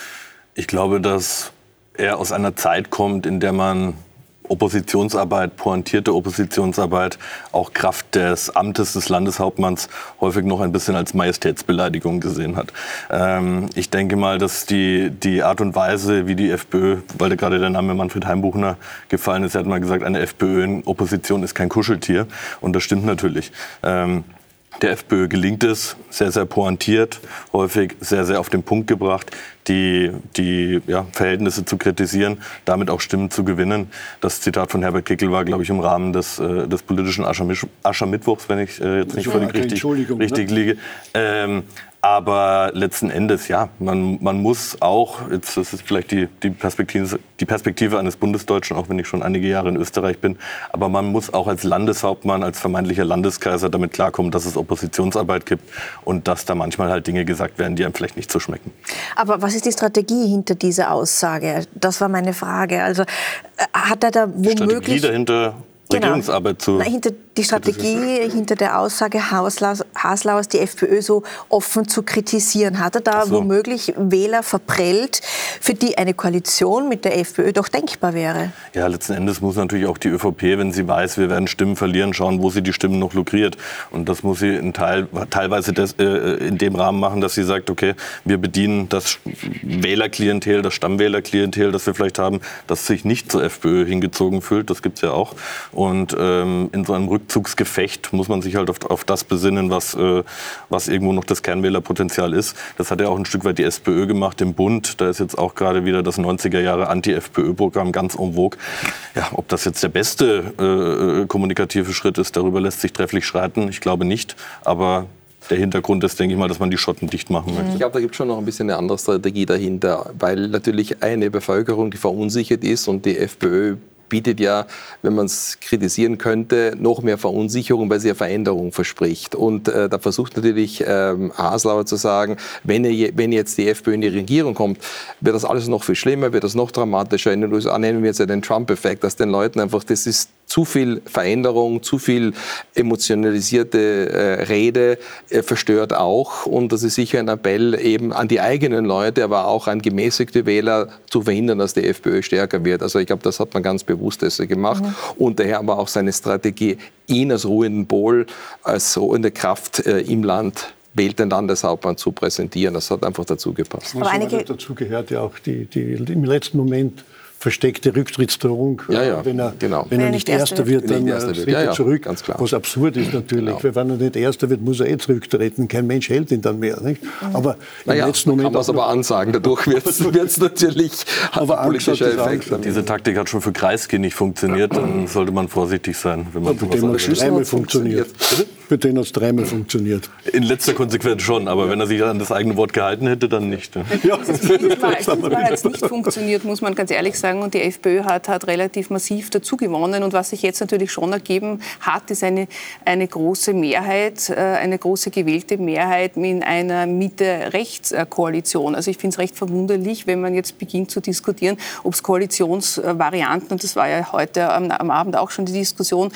Ich glaube, dass er aus einer Zeit kommt, in der man Oppositionsarbeit, pointierte Oppositionsarbeit, auch Kraft des Amtes des Landeshauptmanns häufig noch ein bisschen als Majestätsbeleidigung gesehen hat. Ähm, ich denke mal, dass die, die Art und Weise, wie die FPÖ, weil da gerade der Name Manfred Heimbuchner gefallen ist, er hat mal gesagt, eine FPÖ in Opposition ist kein Kuscheltier. Und das stimmt natürlich. Ähm, Der FPÖ gelingt es, sehr, sehr pointiert, häufig sehr, sehr auf den Punkt gebracht, die, die ja, Verhältnisse zu kritisieren, damit auch Stimmen zu gewinnen. Das Zitat von Herbert Kickl war, glaube ich, im Rahmen des, äh, des politischen Aschermisch- Aschermittwochs, wenn ich äh, jetzt nicht völlig richtig, richtig ne? liege. Ähm, Aber letzten Endes, ja, man, man muss auch, jetzt, das ist vielleicht die, die, Perspektive, die Perspektive eines Bundesdeutschen, auch wenn ich schon einige Jahre in Österreich bin, aber man muss auch als Landeshauptmann, als vermeintlicher Landeskaiser damit klarkommen, dass es Oppositionsarbeit gibt und dass da manchmal halt Dinge gesagt werden, die einem vielleicht nicht so schmecken. Aber was ist die Strategie hinter dieser Aussage? Das war meine Frage. Also hat er da womöglich... Die Strategie dahinter... Regierungsarbeit zu... Na, hinter die Strategie, hinter der Aussage Haslauers, Haslauers, die FPÖ so offen zu kritisieren. Hat er da so. womöglich Wähler verprellt, für die eine Koalition mit der FPÖ doch denkbar wäre? Ja, letzten Endes muss natürlich auch die ÖVP, wenn sie weiß, wir werden Stimmen verlieren, schauen, wo sie die Stimmen noch lukriert. Und das muss sie in Teil, teilweise des, äh, in dem Rahmen machen, dass sie sagt, okay, wir bedienen das Wählerklientel, das Stammwählerklientel, das wir vielleicht haben, das sich nicht zur FPÖ hingezogen fühlt. Das gibt's ja auch. Und ähm, in so einem Rückzugsgefecht muss man sich halt auf, auf das besinnen, was, äh, was irgendwo noch das Kernwählerpotenzial ist. Das hat ja auch ein Stück weit die SPÖ gemacht im Bund. Da ist jetzt auch gerade wieder das neunziger Jahre Anti-FPÖ-Programm ganz en vogue. Ja, ob das jetzt der beste äh, kommunikative Schritt ist, darüber lässt sich trefflich streiten. Ich glaube nicht, aber... Der Hintergrund ist, denke ich mal, dass man die Schotten dicht machen möchte. Ich glaube, da gibt es schon noch ein bisschen eine andere Strategie dahinter, weil natürlich eine Bevölkerung, die verunsichert ist und die FPÖ bietet ja, wenn man es kritisieren könnte, noch mehr Verunsicherung, weil sie ja Veränderung verspricht. Und äh, da versucht natürlich ähm, Haslauer zu sagen, wenn, er, wenn jetzt die FPÖ in die Regierung kommt, wird das alles noch viel schlimmer, wird das noch dramatischer. In den U S A nennen wir jetzt ja den Trump-Effekt, dass den Leuten einfach, das ist zu viel Veränderung, zu viel emotionalisierte äh, Rede äh, verstört auch. Und das ist sicher ein Appell eben an die eigenen Leute, aber auch an gemäßigte Wähler zu verhindern, dass die FPÖ stärker wird. Also ich glaube, das hat man ganz bewusst gemacht. Mhm. Und daher aber auch seine Strategie, ihn als ruhenden Pol, als ruhende Kraft äh, im Land wählt den Landeshauptmann zu präsentieren. Das hat einfach dazu gepasst. Aber einige dazu gehört ja auch die, die im letzten Moment versteckte Rücktrittsdrohung. Ja, ja, wenn er, genau. wenn er nicht Erster wird, dann tritt er zurück. Ganz klar. Was absurd ist natürlich. Genau. Wenn er nicht Erster wird, muss er eh zurücktreten. Kein Mensch hält ihn dann mehr. Nicht? Aber naja, im letzten Moment kann man es aber ansagen. Dadurch wird es natürlich aber politischer Effekt. Diese Taktik hat schon für Kreisky nicht funktioniert. Dann sollte man vorsichtig sein, wenn man sowas sagt. Einmal funktioniert. Bei denen hat es dreimal funktioniert. In letzter Konsequenz schon, aber wenn er sich an das eigene Wort gehalten hätte, dann nicht. Ja, das hat es nicht funktioniert, muss man ganz ehrlich sagen. Und die FPÖ hat, hat relativ massiv dazugewonnen. Und was sich jetzt natürlich schon ergeben hat, ist eine, eine große Mehrheit, eine große gewählte Mehrheit in einer Mitte-Rechts-Koalition. Also ich finde es recht verwunderlich, wenn man jetzt beginnt zu diskutieren, ob es Koalitionsvarianten, und das war ja heute am, am Abend auch schon die Diskussion,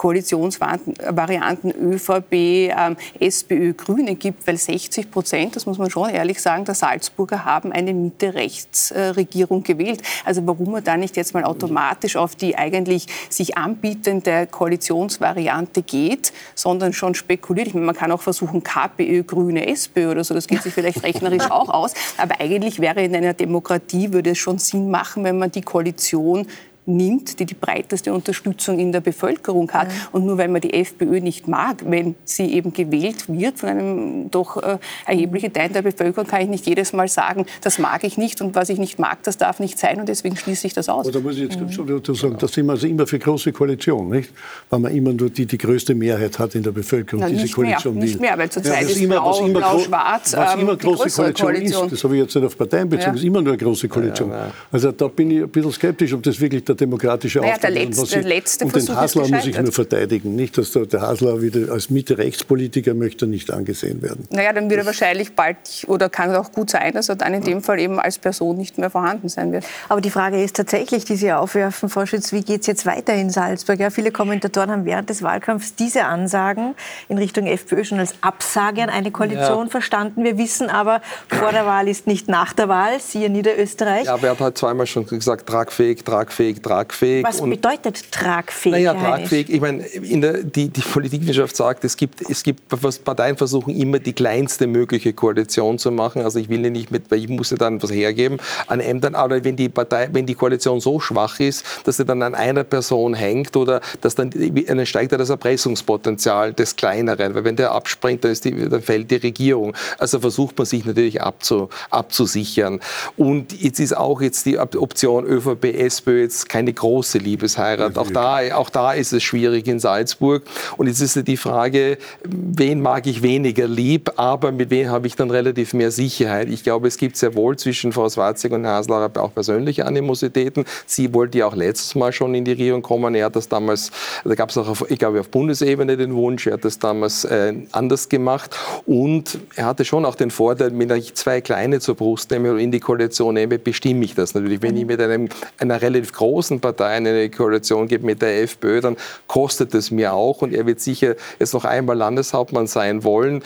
Koalitionsvarianten ÖVP, ähm, SPÖ, Grüne gibt, weil sechzig Prozent, das muss man schon ehrlich sagen, der Salzburger haben eine Mitte-Rechts-Regierung gewählt. Also warum man da nicht jetzt mal automatisch auf die eigentlich sich anbietende Koalitionsvariante geht, sondern schon spekuliert. Ich meine, man kann auch versuchen, KPÖ, Grüne, SPÖ oder so, das geht sich vielleicht rechnerisch auch aus. Aber eigentlich wäre in einer Demokratie, würde es schon Sinn machen, wenn man die Koalition nimmt, die die breiteste Unterstützung in der Bevölkerung hat. Ja. Und nur weil man die FPÖ nicht mag, wenn sie eben gewählt wird von einem doch äh, erheblichen Teil der Bevölkerung, kann ich nicht jedes Mal sagen, das mag ich nicht und was ich nicht mag, das darf nicht sein und deswegen schließe ich das aus. Aber da muss ich jetzt mhm. schon dazu sagen, da sind wir also immer für große Koalition, nicht? Weil man immer nur die, die größte Mehrheit hat in der Bevölkerung, Na, diese nicht Koalition mehr, will. Nicht mehr, weil zurzeit ja, ist immer, blau, immer blau, schwarz was ähm, immer große Koalition, Koalition ist, das habe ich jetzt nicht auf Parteien bezogen, ja. ist immer nur eine große Koalition. Ja, ja. Also da bin ich ein bisschen skeptisch, ob das wirklich der demokratische naja, Auftrag der letzte, der letzte und den Versuch Hasler muss ich gescheitert. nur verteidigen. Nicht, dass der, der Hasler wieder als Mitte-Rechtspolitiker möchte nicht angesehen werden. Naja, dann wird er wahrscheinlich bald, oder kann es auch gut sein, dass er dann in dem Fall eben als Person nicht mehr vorhanden sein wird. Aber die Frage ist tatsächlich, die Sie aufwerfen, Frau Schütz, wie geht es jetzt weiter in Salzburg? Ja, viele Kommentatoren haben während des Wahlkampfs diese Ansagen in Richtung FPÖ schon als Absage an eine Koalition ja. verstanden. Wir wissen aber, vor der Wahl ist nicht nach der Wahl, siehe Niederösterreich. Ja, aber er hat halt zweimal schon gesagt, tragfähig, tragfähig, tragfähig. Was und bedeutet tragfähig? Naja, tragfähig. Ich meine, in der, die, die Politikwissenschaft sagt, es gibt, es gibt Parteien versuchen immer die kleinste mögliche Koalition zu machen. Also ich will nicht mit, weil ich muss ja dann was hergeben an Ämtern. Aber wenn die Partei, wenn die Koalition so schwach ist, dass sie dann an einer Person hängt oder dass dann, dann steigt ja das Erpressungspotenzial des Kleineren. Weil wenn der abspringt, dann, ist die, dann fällt die Regierung. Also versucht man sich natürlich abzu, abzusichern. Und jetzt ist auch jetzt die Option ÖVP, SPÖ jetzt keine große Liebesheirat. Auch da, auch da ist es schwierig in Salzburg. Und jetzt ist die Frage, wen mag ich weniger lieb, aber mit wem habe ich dann relativ mehr Sicherheit? Ich glaube, es gibt sehr wohl zwischen Frau Swarzig und Herrn Haslauer auch persönliche Animositäten. Sie wollte ja auch letztes Mal schon in die Regierung kommen. Er hat das damals, da gab es auch, auf, ich glaube, auf Bundesebene den Wunsch, er hat das damals äh, anders gemacht. Und er hatte schon auch den Vorteil, wenn ich zwei Kleine zur Brust nehme oder in die Koalition nehme, bestimme ich das natürlich. Wenn ich mit einem, einer relativ großen Partei eine Koalition gebe mit der FPÖ, dann kostet es mir auch. Und er wird sicher jetzt noch einmal Landeshauptmann sein wollen.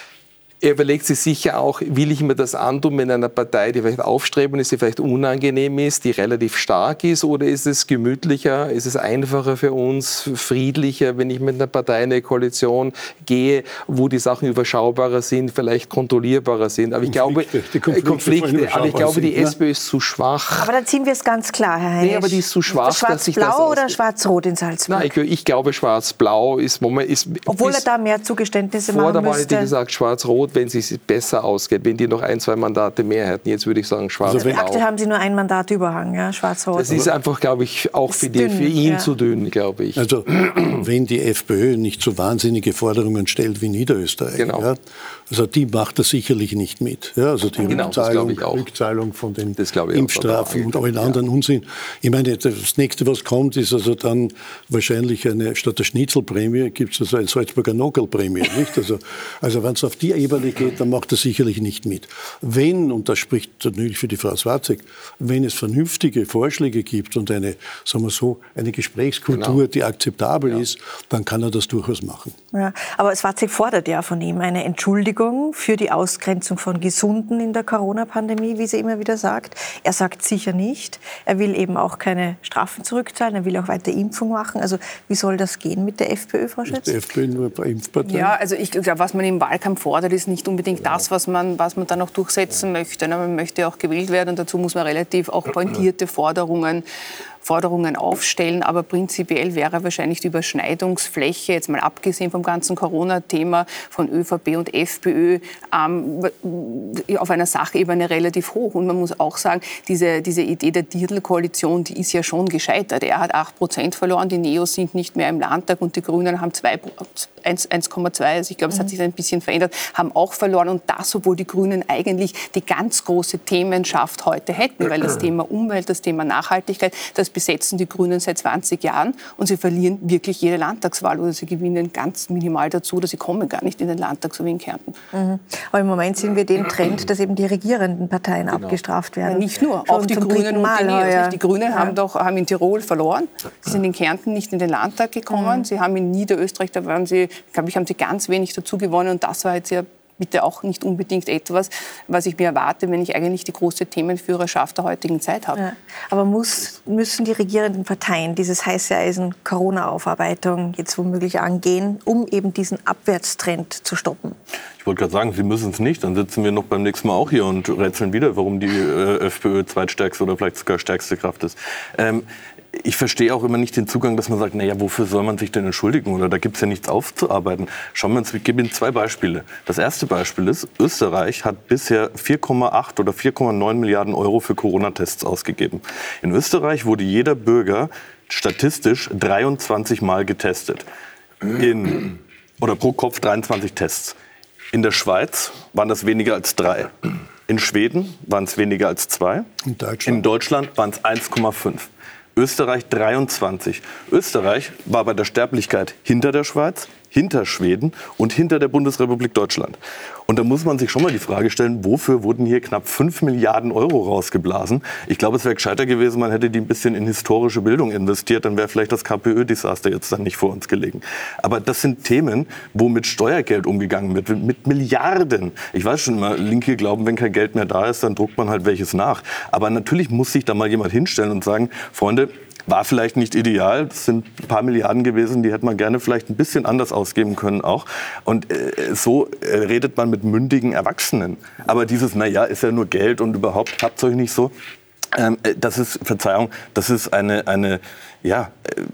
Er überlegt sich sicher auch, will ich mir das antun mit einer Partei, die vielleicht aufstrebend ist, die vielleicht unangenehm ist, die relativ stark ist, oder ist es gemütlicher, ist es einfacher für uns, friedlicher, wenn ich mit einer Partei in eine Koalition gehe, wo die Sachen überschaubarer sind, vielleicht kontrollierbarer sind. Aber ich glaube, die Konflikte, Konflikte, aber ich glaube, die sind, SPÖ ist zu schwach. Aber dann ziehen wir es ganz klar, Herr Heinisch. Nee, aber die ist zu schwach, dass ich das... Schwarz-Blau oder Schwarz-Rot in Salzburg? Nein, ich, ich glaube, Schwarz-Blau ist... Moment, ist Obwohl ist, er da mehr Zugeständnisse machen müsste. Vor der Wahl hätte ich gesagt, Schwarz-Rot, wenn es sich besser ausgeht, wenn die noch ein, zwei Mandate mehr hätten. Jetzt würde ich sagen Schwarz-Blau. Also aktuell haben Sie nur ein Mandat Überhang, ja, Schwarz-Rot. Das ist einfach, glaube ich, auch für, die, für ihn ja. zu dünn, glaube ich. Also wenn die FPÖ nicht so wahnsinnige Forderungen stellt wie Niederösterreich, genau. ja, also die macht das sicherlich nicht mit. Ja, also die genau, Rückzahlung, das ich auch. Rückzahlung von den auch, Impfstrafen und allen anderen ja. Unsinn. Ich meine, das nächste, was kommt, ist also dann wahrscheinlich eine, statt der Schnitzelprämie gibt es also eine Salzburger Nockelprämie. Nicht? Also, also wenn es auf die Ebene geht, dann macht er sicherlich nicht mit. Wenn, und das spricht natürlich für die Frau Swarzig, wenn es vernünftige Vorschläge gibt und eine, sagen wir so, eine Gesprächskultur, genau. die akzeptabel ja. ist, dann kann er das durchaus machen. Ja, aber Swarzig fordert ja von ihm eine Entschuldigung für die Ausgrenzung von Gesunden in der Corona-Pandemie, wie sie immer wieder sagt. Er sagt sicher nicht. Er will eben auch keine Strafen zurückzahlen. Er will auch weiter Impfung machen. Also wie soll das gehen mit der FPÖ, Frau Schütz? Ist die FPÖ nur eine Impfpartei? Ja, also ich glaube, was man im Wahlkampf fordert, ist nicht unbedingt das, was man, was man dann auch durchsetzen möchte. Man möchte auch gewählt werden und dazu muss man relativ auch pointierte Forderungen Forderungen aufstellen, aber prinzipiell wäre wahrscheinlich die Überschneidungsfläche, jetzt mal abgesehen vom ganzen Corona-Thema, von ÖVP und FPÖ ähm, auf einer Sachebene relativ hoch. Und man muss auch sagen, diese, diese Idee der Dirndl-Koalition, die ist ja schon gescheitert. Er hat acht Prozent verloren, die Neos sind nicht mehr im Landtag und die Grünen haben eins Komma zwei, also ich glaube, es hat sich ein bisschen verändert, haben auch verloren. Und das, obwohl die Grünen eigentlich die ganz große Themenschaft heute hätten, weil das Thema Umwelt, das Thema Nachhaltigkeit, das besetzen die Grünen seit zwanzig Jahren und sie verlieren wirklich jede Landtagswahl oder sie gewinnen ganz minimal dazu oder sie kommen gar nicht in den Landtag, so wie in Kärnten. Mhm. Aber im Moment sehen wir den Trend, dass eben die regierenden Parteien genau. abgestraft werden. Ja, nicht nur, auch die Grünen und die Neos. Die Grünen ja. haben doch haben in Tirol verloren, sie sind in Kärnten nicht in den Landtag gekommen, mhm. sie haben in Niederösterreich, da waren sie, glaube ich, haben sie ganz wenig dazu gewonnen und das war jetzt ja bitte auch nicht unbedingt etwas, was ich mir erwarte, wenn ich eigentlich die große Themenführerschaft der heutigen Zeit habe. Ja, aber muss, müssen die regierenden Parteien dieses heiße Eisen Corona-Aufarbeitung jetzt womöglich angehen, um eben diesen Abwärtstrend zu stoppen? Ich wollte gerade sagen, sie müssen es nicht. Dann sitzen wir noch beim nächsten Mal auch hier und rätseln wieder, warum die äh, FPÖ zweitstärkste oder vielleicht sogar stärkste Kraft ist. Ähm, Ich verstehe auch immer nicht den Zugang, dass man sagt, naja, wofür soll man sich denn entschuldigen? Oder da gibt es ja nichts aufzuarbeiten. Schauen wir uns, ich gebe Ihnen zwei Beispiele. Das erste Beispiel ist, Österreich hat bisher vier Komma acht oder vier Komma neun Milliarden Euro für Corona-Tests ausgegeben. In Österreich wurde jeder Bürger statistisch dreiundzwanzig Mal getestet. In, oder pro Kopf dreiundzwanzig Tests. In der Schweiz waren das weniger als drei. In Schweden waren es weniger als zwei. In Deutschland, In Deutschland waren es eins Komma fünf. Österreich dreiundzwanzig. Österreich war bei der Sterblichkeit hinter der Schweiz, hinter Schweden und hinter der Bundesrepublik Deutschland. Und da muss man sich schon mal die Frage stellen, wofür wurden hier knapp fünf Milliarden Euro rausgeblasen? Ich glaube, es wäre gescheiter gewesen, man hätte die ein bisschen in historische Bildung investiert, dann wäre vielleicht das KPÖ-Desaster jetzt dann nicht vor uns gelegen. Aber das sind Themen, wo mit Steuergeld umgegangen wird, mit Milliarden. Ich weiß schon immer, Linke glauben, wenn kein Geld mehr da ist, dann druckt man halt welches nach. Aber natürlich muss sich da mal jemand hinstellen und sagen, Freunde, war vielleicht nicht ideal, das sind ein paar Milliarden gewesen, die hätte man gerne vielleicht ein bisschen anders ausgeben können auch. Und äh, so äh, redet man mit mündigen Erwachsenen. Aber dieses, naja, ist ja nur Geld und überhaupt habt ihr euch nicht so. Ähm, das ist, Verzeihung, das ist eine, eine ja, äh,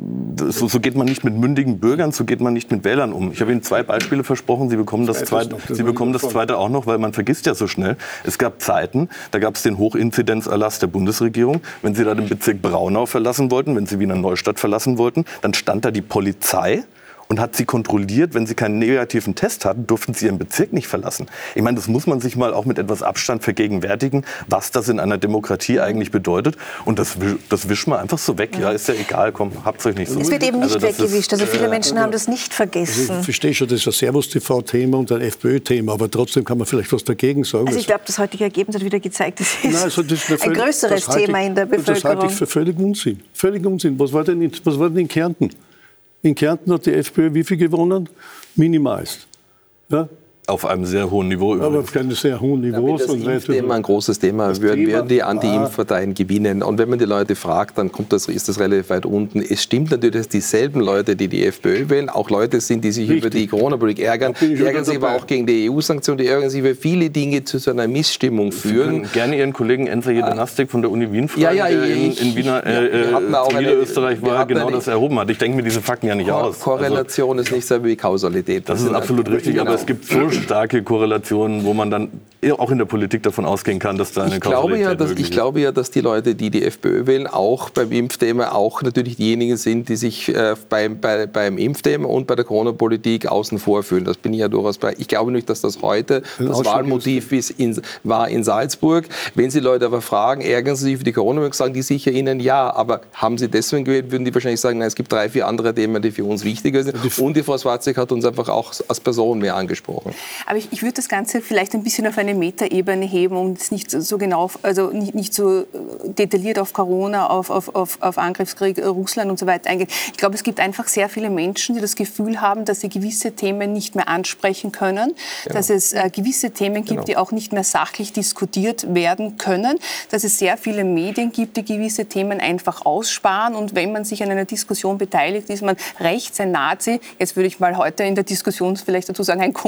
so, so geht man nicht mit mündigen Bürgern, so geht man nicht mit Wählern um. Ich habe Ihnen zwei Beispiele versprochen, Sie bekommen das zweite, Sie bekommen das zweite auch noch, weil man vergisst ja so schnell. Es gab Zeiten, da gab es den Hochinzidenzerlass der Bundesregierung. Wenn Sie da den Bezirk Braunau verlassen wollten, wenn Sie Wiener Neustadt verlassen wollten, dann stand da die Polizei und hat sie kontrolliert. Wenn sie keinen negativen Test hatten, durften sie ihren Bezirk nicht verlassen. Ich meine, das muss man sich mal auch mit etwas Abstand vergegenwärtigen, was das in einer Demokratie eigentlich bedeutet. Und das, das wischen wir einfach so weg. Ja, ist ja egal, komm, habt's euch nicht so. Es wird eben nicht also weggewischt. Also viele äh, Menschen haben das nicht vergessen. Also ich verstehe schon, das ist ein Servus-T V-Thema und ein FPÖ-Thema, aber trotzdem kann man vielleicht was dagegen sagen. Also ich glaube, das heutige Ergebnis hat wieder gezeigt, das ist, Nein, also das ist ein, ein größeres Thema ich, in der Bevölkerung. Das halte ich für völlig Unsinn. Völlig Unsinn. Was war denn in, was war denn in Kärnten? In Kärnten hat die FPÖ wie viel gewonnen? Minimalst. Ja? Auf einem sehr hohen Niveau übrigens. Aber auf keinem sehr hohen Niveau. Ja, wenn das Impfthema ein großes Thema würden, würden die Anti-Impf-Parteien gewinnen. Und wenn man die Leute fragt, dann kommt das, ist das relativ weit unten. Es stimmt natürlich, dass dieselben Leute, die die FPÖ wählen, auch Leute sind, die sich Richtig. über die Corona-Politik ärgern. Die ärgern sich aber auch gegen die E U-Sanktionen, die ärgern sich, weil viele Dinge zu so einer Missstimmung führen. Sie können gerne Ihren Kollegen Enzer Jedenastik von der Uni Wien fragen, ja, ja, der in, ich, in Wiener, äh, ja, zu Niederösterreich war, genau eine, das erhoben hat. Ich denke mir diese Fakten ja nicht Ko- aus. Korrelation also, ist nicht so wie Kausalität. Das, das ist absolut richtig, genau. Aber es gibt so starke Korrelationen, wo man dann auch in der Politik davon ausgehen kann, dass da eine ich glaube Kausalität ja, dass, möglich Ich glaube ja, dass die Leute, die die FPÖ wählen, auch beim Impfthema auch natürlich diejenigen sind, die sich äh, beim, bei, beim Impfthema und bei der Corona-Politik außen vor fühlen. Das bin ich ja durchaus bei. Ich glaube nicht, dass das heute das Wahlmotiv ist in, war in Salzburg. Wenn Sie Leute aber fragen, ärgern Sie sich für die Corona-Politik, sagen die sicher Ihnen ja. Aber haben Sie deswegen gewählt, würden die wahrscheinlich sagen, nein, es gibt drei, vier andere Themen, die für uns wichtiger sind. Und die Frau Swarzek hat uns einfach auch als Person mehr angesprochen. Aber ich, ich würde das Ganze vielleicht ein bisschen auf eine Metaebene heben und es nicht so genau, also nicht, nicht so detailliert auf Corona, auf, auf, auf, auf Angriffskrieg Russland und so weiter eingehen. Ich glaube, es gibt einfach sehr viele Menschen, die das Gefühl haben, dass sie gewisse Themen nicht mehr ansprechen können, genau. dass es äh, gewisse Themen gibt, genau. die auch nicht mehr sachlich diskutiert werden können, dass es sehr viele Medien gibt, die gewisse Themen einfach aussparen und wenn man sich an einer Diskussion beteiligt, ist man rechts ein Nazi, jetzt würde ich mal heute in der Diskussion vielleicht dazu sagen, ein Kommunist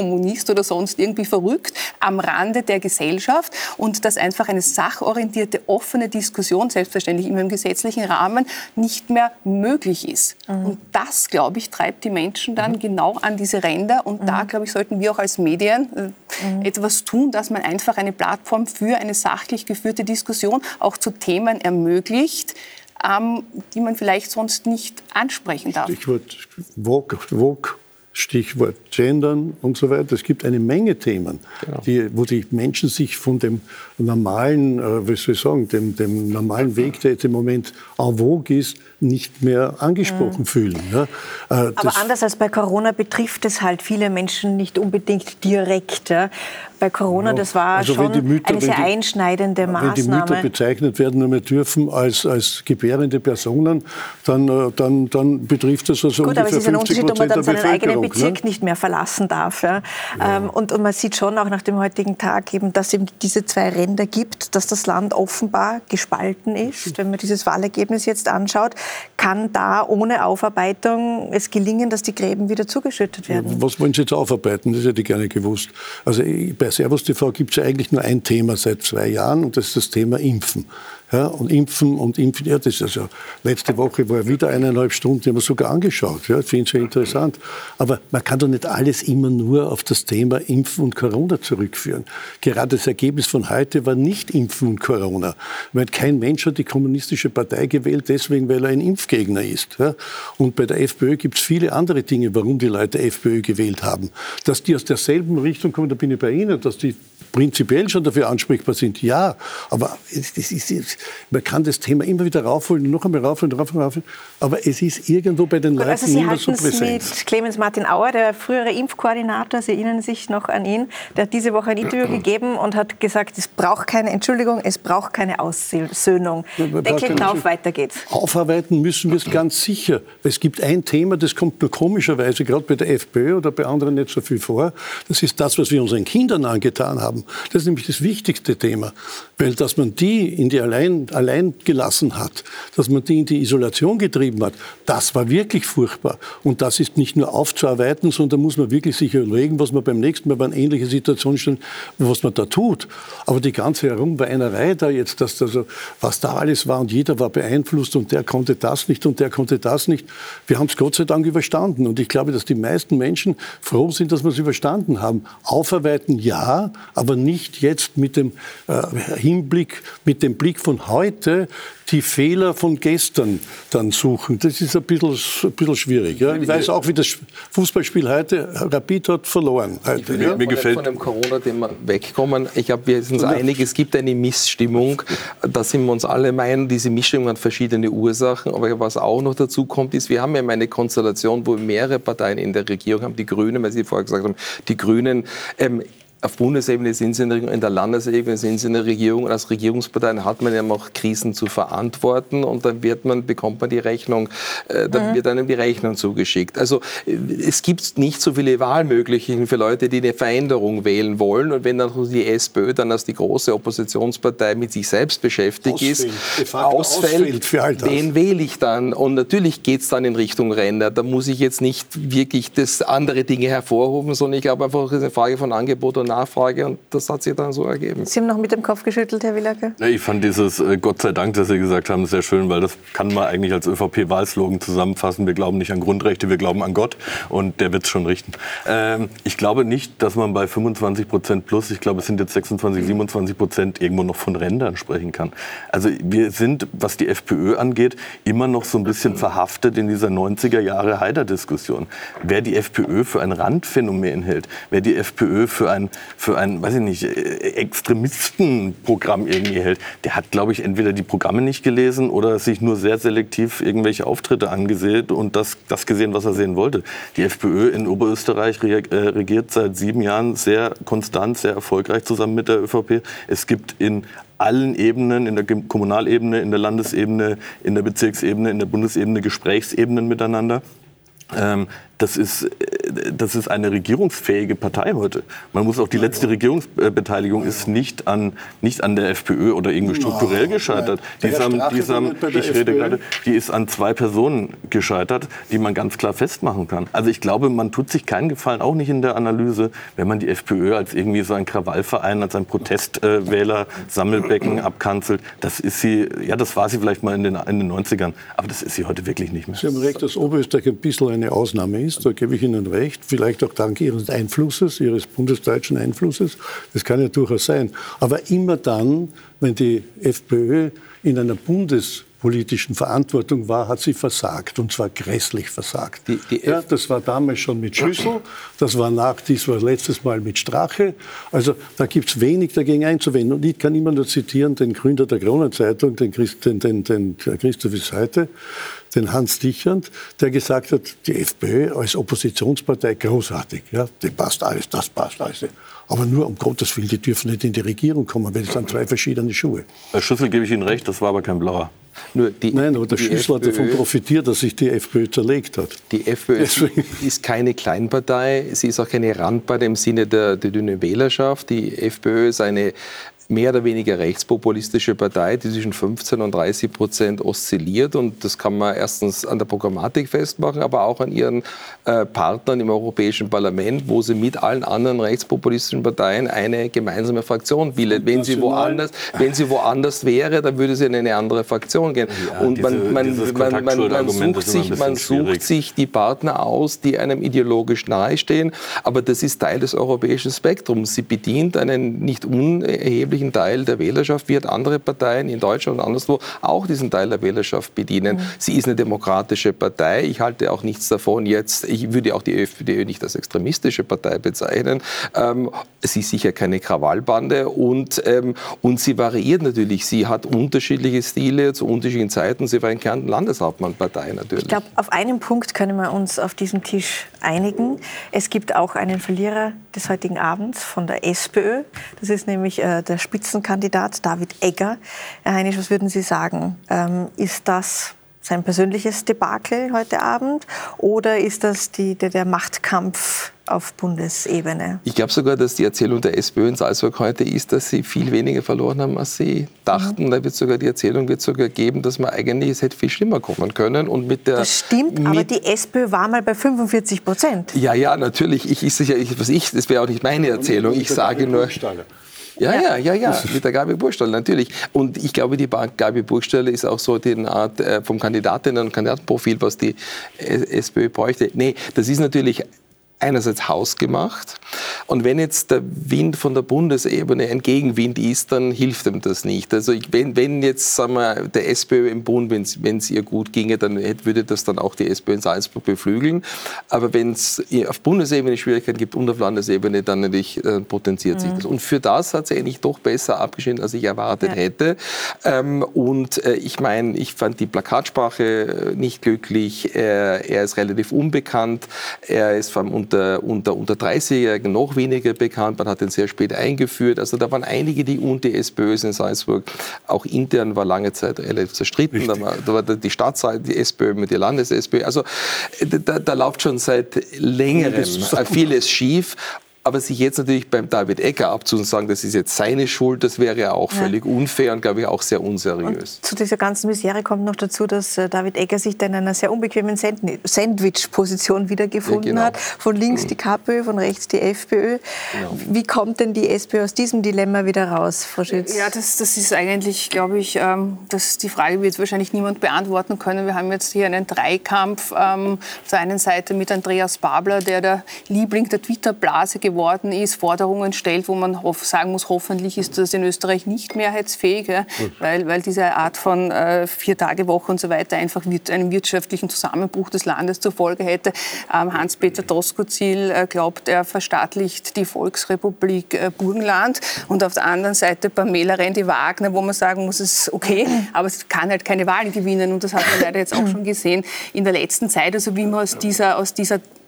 ist oder sonst irgendwie verrückt, am Rande der Gesellschaft und dass einfach eine sachorientierte, offene Diskussion, selbstverständlich immer im gesetzlichen Rahmen, nicht mehr möglich ist. Mhm. Und das, glaube ich, treibt die Menschen dann mhm. genau an diese Ränder und mhm. da, glaube ich, sollten wir auch als Medien äh, mhm. etwas tun, dass man einfach eine Plattform für eine sachlich geführte Diskussion auch zu Themen ermöglicht, ähm, die man vielleicht sonst nicht ansprechen darf. Stichwort Vogue, Vogue. Stichwort Gendern und so weiter. Es gibt eine Menge Themen, genau. die, wo die Menschen sich von dem normalen, äh, wie soll ich sagen, dem, dem normalen Weg, der jetzt im Moment en vogue ist, nicht mehr angesprochen mhm. fühlen. Ja? Äh, Aber anders als bei Corona betrifft es halt viele Menschen nicht unbedingt direkt. Ja? Bei Corona, ja, das war also schon Mütter, eine sehr die, einschneidende Maßnahme. Wenn die Mütter bezeichnet werden nur mehr dürfen als, als gebärende Personen, dann, dann, dann betrifft das also Gut, ungefähr aber es ist ein Unterschied, ob man dann seinen eigenen Bezirk ne? nicht mehr verlassen darf. Ja? Ja. Ähm, und, und man sieht schon auch nach dem heutigen Tag eben, dass es diese zwei Ränder gibt, dass das Land offenbar gespalten ist. Wenn man dieses Wahlergebnis jetzt anschaut, kann da ohne Aufarbeitung es gelingen, dass die Gräben wieder zugeschüttet werden. Ja, was wollen Sie jetzt aufarbeiten? Das hätte ich gerne gewusst. Also bei Servus T V gibt es ja eigentlich nur ein Thema seit zwei Jahren und das ist das Thema Impfen. Ja, und Impfen und Impfen, ja, das ist also, letzte Woche war wieder eineinhalb Stunden, die haben wir sogar angeschaut. Ja, finde ich sehr interessant. Aber man kann doch nicht alles immer nur auf das Thema Impfen und Corona zurückführen. Gerade das Ergebnis von heute war nicht Impfen und Corona. Weil kein Mensch hat die Kommunistische Partei gewählt, deswegen, weil er ein Impfgegner ist. Ja. Und bei der FPÖ gibt es viele andere Dinge, warum die Leute FPÖ gewählt haben. Dass die aus derselben Richtung kommen, da bin ich bei Ihnen, dass die prinzipiell schon dafür ansprechbar sind, ja. Aber es, das ist, man kann das Thema immer wieder raufholen, noch einmal raufholen, raufholen, raufholen. Aber es ist irgendwo bei den Leuten also Sie nicht mehr so präsent. Mit Clemens Martin Auer, der frühere Impfkoordinator, Sie erinnern sich noch an ihn, der hat diese Woche ein Interview gegeben und hat gesagt, es braucht keine Entschuldigung, es braucht keine Aussöhnung. Ja, Deckel drauf, weiter geht's. Aufarbeiten müssen wir es ganz sicher. Es gibt ein Thema, das kommt nur komischerweise gerade bei der FPÖ oder bei anderen nicht so viel vor. Das ist das, was wir unseren Kindern angetan haben. Das ist nämlich das wichtigste Thema. Weil, dass man die in die allein, allein gelassen hat, dass man die in die Isolation getrieben hat, das war wirklich furchtbar. Und das ist nicht nur aufzuarbeiten, sondern da muss man wirklich sich überlegen, was man beim nächsten Mal bei einer ähnlichen Situation stellen, was man da tut. Aber die ganze Herumweinerei da jetzt, dass also, was da alles war und jeder war beeinflusst und der konnte das nicht und der konnte das nicht. Wir haben es Gott sei Dank überstanden. Und ich glaube, dass die meisten Menschen froh sind, dass wir es überstanden haben. Aufarbeiten ja, aber nicht jetzt mit dem äh, Hinblick, mit dem Blick von heute die Fehler von gestern dann suchen. Das ist ein bisschen, ein bisschen schwierig. Ja. Ich weiß auch, wie das Fußballspiel heute, Rapid hat verloren. Heute, ich will ja. mir gefällt von dem Corona-Thema wegkommen. Ich glaube, wir sind uns einig, es gibt eine Missstimmung. Da sind wir uns alle meinen, diese Missstimmung hat verschiedene Ursachen. Aber was auch noch dazu kommt, ist, wir haben ja eine Konstellation, wo mehrere Parteien in der Regierung haben. Die Grünen, weil Sie vorher gesagt haben, die Grünen ähm, auf Bundesebene sind sie in der Regierung, in der Landesebene sind sie in der Regierung. Und als Regierungsparteien hat man ja auch Krisen zu verantworten und dann wird man, bekommt man die Rechnung, äh, dann mhm. wird einem die Rechnung zugeschickt. Also es gibt nicht so viele Wahlmöglichkeiten für Leute, die eine Veränderung wählen wollen. Und wenn dann die SPÖ dann als die große Oppositionspartei mit sich selbst beschäftigt ausfällt, ist, ausfällt, ausfällt für all das. Den wähle ich dann. Und natürlich geht es dann in Richtung Ränder. Da muss ich jetzt nicht wirklich das andere Dinge hervorhoben, sondern ich glaube einfach, es ist eine Frage von Angebot und Nachfrage und das hat sich dann so ergeben. Sie haben noch mit dem Kopf geschüttelt, Herr Willacker? Ja, ich fand dieses äh, Gott sei Dank, dass Sie gesagt haben, sehr schön, weil das kann man eigentlich als ÖVP-Wahlslogan zusammenfassen. Wir glauben nicht an Grundrechte, wir glauben an Gott und der wird es schon richten. Ähm, ich glaube nicht, dass man bei fünfundzwanzig Prozent plus, ich glaube es sind jetzt sechsundzwanzig, siebenundzwanzig Prozent, irgendwo noch von Rändern sprechen kann. Also wir sind, was die FPÖ angeht, immer noch so ein bisschen verhaftet in dieser neunziger Jahre Haider-Diskussion. Wer die FPÖ für ein Randphänomen hält, wer die FPÖ für ein für ein, weiß ich nicht, Extremistenprogramm irgendwie hält, der hat, glaube ich, entweder die Programme nicht gelesen oder sich nur sehr selektiv irgendwelche Auftritte angesehen und das, das gesehen, was er sehen wollte. Die FPÖ in Oberösterreich regiert seit sieben Jahren sehr konstant, sehr erfolgreich zusammen mit der ÖVP. Es gibt in allen Ebenen, in der Kommunalebene, in der Landesebene, in der Bezirksebene, in der Bundesebene Gesprächsebenen miteinander. Ähm, das ist, das ist eine regierungsfähige Partei heute. Man muss auch, die letzte Regierungsbeteiligung ist nicht an, nicht an der FPÖ oder irgendwie strukturell gescheitert. Die ist, am, die, ist am, ich rede gerade, die ist an zwei Personen gescheitert, die man ganz klar festmachen kann. Also ich glaube, man tut sich keinen Gefallen, auch nicht in der Analyse, wenn man die FPÖ als irgendwie so ein Krawallverein, als ein Protestwähler-Sammelbecken abkanzelt. Das ist sie, ja, das war sie vielleicht mal in den, in den neunzigern, aber das ist sie heute wirklich nicht mehr. Sie haben recht, dass Oberösterreich ein bisschen eine Ausnahme ist, da gebe ich Ihnen recht, vielleicht auch dank Ihres Einflusses, Ihres bundesdeutschen Einflusses, das kann ja durchaus sein. Aber immer dann, wenn die FPÖ in einer bundespolitischen Verantwortung war, hat sie versagt, und zwar grässlich versagt. Die, die ja, das war damals schon mit Schüssel, das war nach, das war letztes Mal mit Strache. Also da gibt es wenig dagegen einzuwenden. Und ich kann immer nur zitieren den Gründer der Kronenzeitung, den, Christ, den, den, den Christoph Seite, den Hans Dichand, der gesagt hat, die FPÖ als Oppositionspartei großartig. Ja, dem passt alles, das passt alles. Aber nur um Gottes Willen, die dürfen nicht in die Regierung kommen, weil das sind zwei verschiedene Schuhe. Bei Schüssel gebe ich Ihnen recht, das war aber kein Blauer. Nur die, Nein, aber der Schüssel hat davon profitiert, dass sich die FPÖ zerlegt hat. Die FPÖ Deswegen. ist keine Kleinpartei, sie ist auch keine Randpartei im Sinne der, der dünnen Wählerschaft. Die FPÖ ist eine mehr oder weniger rechtspopulistische Partei, die zwischen fünfzehn und dreißig Prozent oszilliert. Und das kann man erstens an der Programmatik festmachen, aber auch an ihren äh, Partnern im Europäischen Parlament, wo sie mit allen anderen rechtspopulistischen Parteien eine gemeinsame Fraktion bildet. Wenn sie woanders, wenn sie woanders wäre, dann würde sie in eine andere Fraktion gehen. Ja, und man, diese, man, man, man, man, sucht, sich, man sucht sich die Partner aus, die einem ideologisch nahestehen. Aber das ist Teil des europäischen Spektrums. Sie bedient einen nicht unerheblichen Teil der Wählerschaft, wird andere Parteien in Deutschland und anderswo auch diesen Teil der Wählerschaft bedienen. Mhm. Sie ist eine demokratische Partei. Ich halte auch nichts davon jetzt, ich würde auch die FPÖ nicht als extremistische Partei bezeichnen. Ähm, sie ist sicher keine Krawallbande und, ähm, und sie variiert natürlich. Sie hat unterschiedliche Stile zu unterschiedlichen Zeiten. Sie war in Kärnten Landeshauptmannpartei natürlich. Ich glaube, auf einen Punkt können wir uns auf diesem Tisch einigen. Es gibt auch einen Verlierer des heutigen Abends von der SPÖ. Das ist nämlich äh, der Spitzenkandidat David Egger. Herr Heinisch, was würden Sie sagen? Ähm, ist das sein persönliches Debakel heute Abend oder ist das die, der, der Machtkampf auf Bundesebene? Ich glaube sogar, dass die Erzählung der SPÖ in Salzburg heute ist, dass sie viel weniger verloren haben, als sie dachten. Mhm. Da wird sogar die Erzählung wird sogar geben, dass man eigentlich, es hätte viel schlimmer kommen können. Und mit der, das stimmt, aber die SPÖ war mal bei fünfundvierzig Prozent. Ja, ja, natürlich. Ich, ich, ich, was ich, das wäre auch nicht meine Erzählung. Ich sage nur... Ja, ja, ja, ja, mit der Gabi Burgstaller, natürlich. Und ich glaube, die Gabi Burgstaller ist auch so eine Art äh, vom Kandidatinnen- und Kandidatenprofil, was die SPÖ bräuchte. Nee, das ist natürlich einerseits hausgemacht. Und wenn jetzt der Wind von der Bundesebene ein Gegenwind ist, dann hilft ihm das nicht. Also ich, wenn, wenn jetzt sagen wir, der SPÖ im Bund, wenn es ihr gut ginge, dann würde das dann auch die SPÖ in Salzburg beflügeln. Aber wenn es auf Bundesebene Schwierigkeiten gibt und auf Landesebene, dann natürlich äh, potenziert mhm. sich das. Und für das hat sie eigentlich doch besser abgeschnitten, als ich erwartet ja. hätte. Ähm, und äh, ich meine, ich fand die Plakatsprache nicht glücklich. Er, er ist relativ unbekannt. Er ist vor allem unter unter, unter dreißigjährigen noch weniger bekannt. Man hat ihn sehr spät eingeführt. Also da waren einige, die und die SPÖ in Salzburg. Auch intern war lange Zeit relativ zerstritten. Da war, da war die Stadtseite, die SPÖ mit der Landes-SPÖ. Also da, da läuft schon seit längerem vieles schief. Aber sich jetzt natürlich beim David Egger abzusagen, das ist jetzt seine Schuld, das wäre auch völlig ja. unfair und, glaube ich, auch sehr unseriös. Und zu dieser ganzen Misere kommt noch dazu, dass David Egger sich dann in einer sehr unbequemen Sandwich-Position wiedergefunden ja, genau. hat. Von links die KPÖ, von rechts die FPÖ. Genau. Wie kommt denn die SPÖ aus diesem Dilemma wieder raus, Frau Schütz? Ja, das, das ist eigentlich, glaube ich, ähm, das, die Frage wird wahrscheinlich niemand beantworten können. Wir haben jetzt hier einen Dreikampf ähm, auf der einen Seite mit Andreas Babler, der der Liebling der Twitter-Blase geworden geworden ist, Forderungen stellt, wo man hoff, sagen muss, hoffentlich ist das in Österreich nicht mehrheitsfähig, ja, weil, weil diese Art von äh, Vier-Tage-Woche und so weiter einfach wird, einen wirtschaftlichen Zusammenbruch des Landes zur Folge hätte. Ähm, Hans-Peter Doskozil äh, glaubt, er verstaatlicht die Volksrepublik äh, Burgenland und auf der anderen Seite Pamela Rendi-Wagner, wo man sagen muss, es ist okay, aber es kann halt keine Wahlen gewinnen und das hat man leider jetzt auch schon gesehen in der letzten Zeit, also wie man aus dieser, aus dieser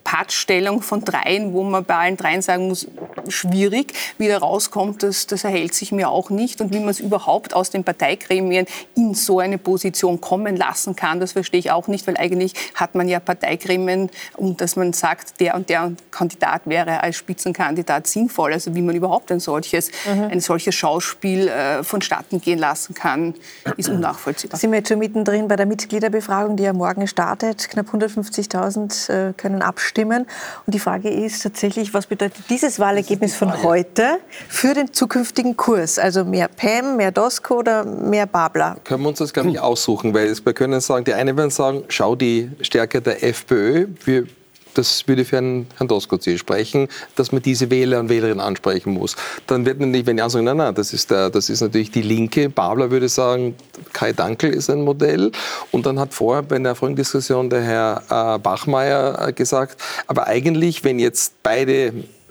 Pattstellung von dreien, wo man bei allen dreien sagen muss, schwierig, wie da rauskommt, das, das erhält sich mir auch nicht. Und wie man es überhaupt aus den Parteigremien in so eine Position kommen lassen kann, das verstehe ich auch nicht, weil eigentlich hat man ja Parteigremien, um dass man sagt, der und der Kandidat wäre als Spitzenkandidat sinnvoll. Also wie man überhaupt ein solches, mhm. ein solches Schauspiel äh, vonstatten gehen lassen kann, ist unnachvollziehbar. Sind wir jetzt schon mittendrin bei der Mitgliederbefragung, die ja morgen startet. Knapp hundertfünfzigtausend äh, können abstimmen. Und die Frage ist tatsächlich, was bedeutet dieses Wahlergebnis von heute für den zukünftigen Kurs? Also mehr P E M, mehr DOSCO oder mehr Babler? Können wir uns das gar nicht aussuchen, weil wir können sagen, die einen werden sagen, schau die Stärke der FPÖ, wir das würde für einen Herrn Doskozil sprechen, dass man diese Wähler und Wählerinnen ansprechen muss. Dann wird natürlich, wenn die anderen sagen, nein, nein, das ist, der, das ist natürlich die Linke. Babler würde sagen, Kai Dankel ist ein Modell. Und dann hat vorher bei der vorigen Diskussion der Herr äh, Bachmeier äh, gesagt, aber eigentlich, wenn jetzt beide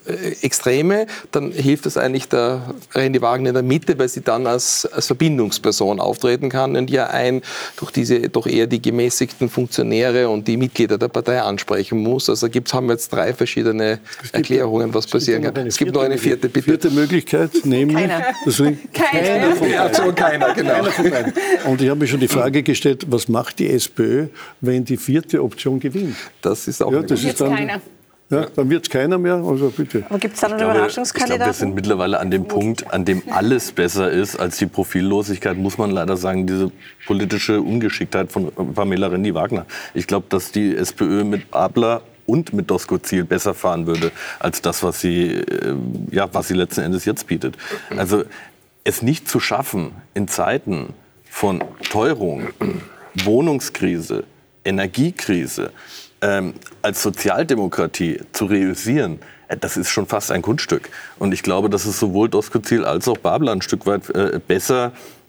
Extreme, dann hilft es eigentlich der Randy Wagner in der Mitte, weil sie dann als, als Verbindungsperson auftreten kann und ja ein durch diese doch eher die gemäßigten Funktionäre und die Mitglieder der Partei ansprechen muss. Also gibt's, haben wir jetzt drei verschiedene Erklärungen, was passieren kann. Es gibt noch eine vierte, bitte. Vierte Möglichkeit, nämlich keiner. Deswegen, keiner. Keiner von ja, so keiner, genau. Keiner von beiden. Und ich habe mir schon die Frage gestellt, was macht die SPÖ, wenn die vierte Option gewinnt? Das ist auch ja, das ist dann, keiner. Ja, dann wird es keiner mehr, also bitte. Aber gibt es da noch einen Ich glaube, Überraschungskandidaten? wir sind mittlerweile an dem Punkt, an dem alles besser ist als die Profillosigkeit, muss man leider sagen, diese politische Ungeschicktheit von Pamela Rendi-Wagner. Ich glaube, dass die SPÖ mit Babler und mit Doskozil besser fahren würde, als das, was sie, äh, ja, was sie letzten Endes jetzt bietet. Also es nicht zu schaffen, in Zeiten von Teuerung, Wohnungskrise, Energiekrise, ähm, als Sozialdemokratie zu reüssieren, äh, das ist schon fast ein Kunststück. Und ich glaube, dass es sowohl Doskozil als auch Babler ein Stück weit äh, besser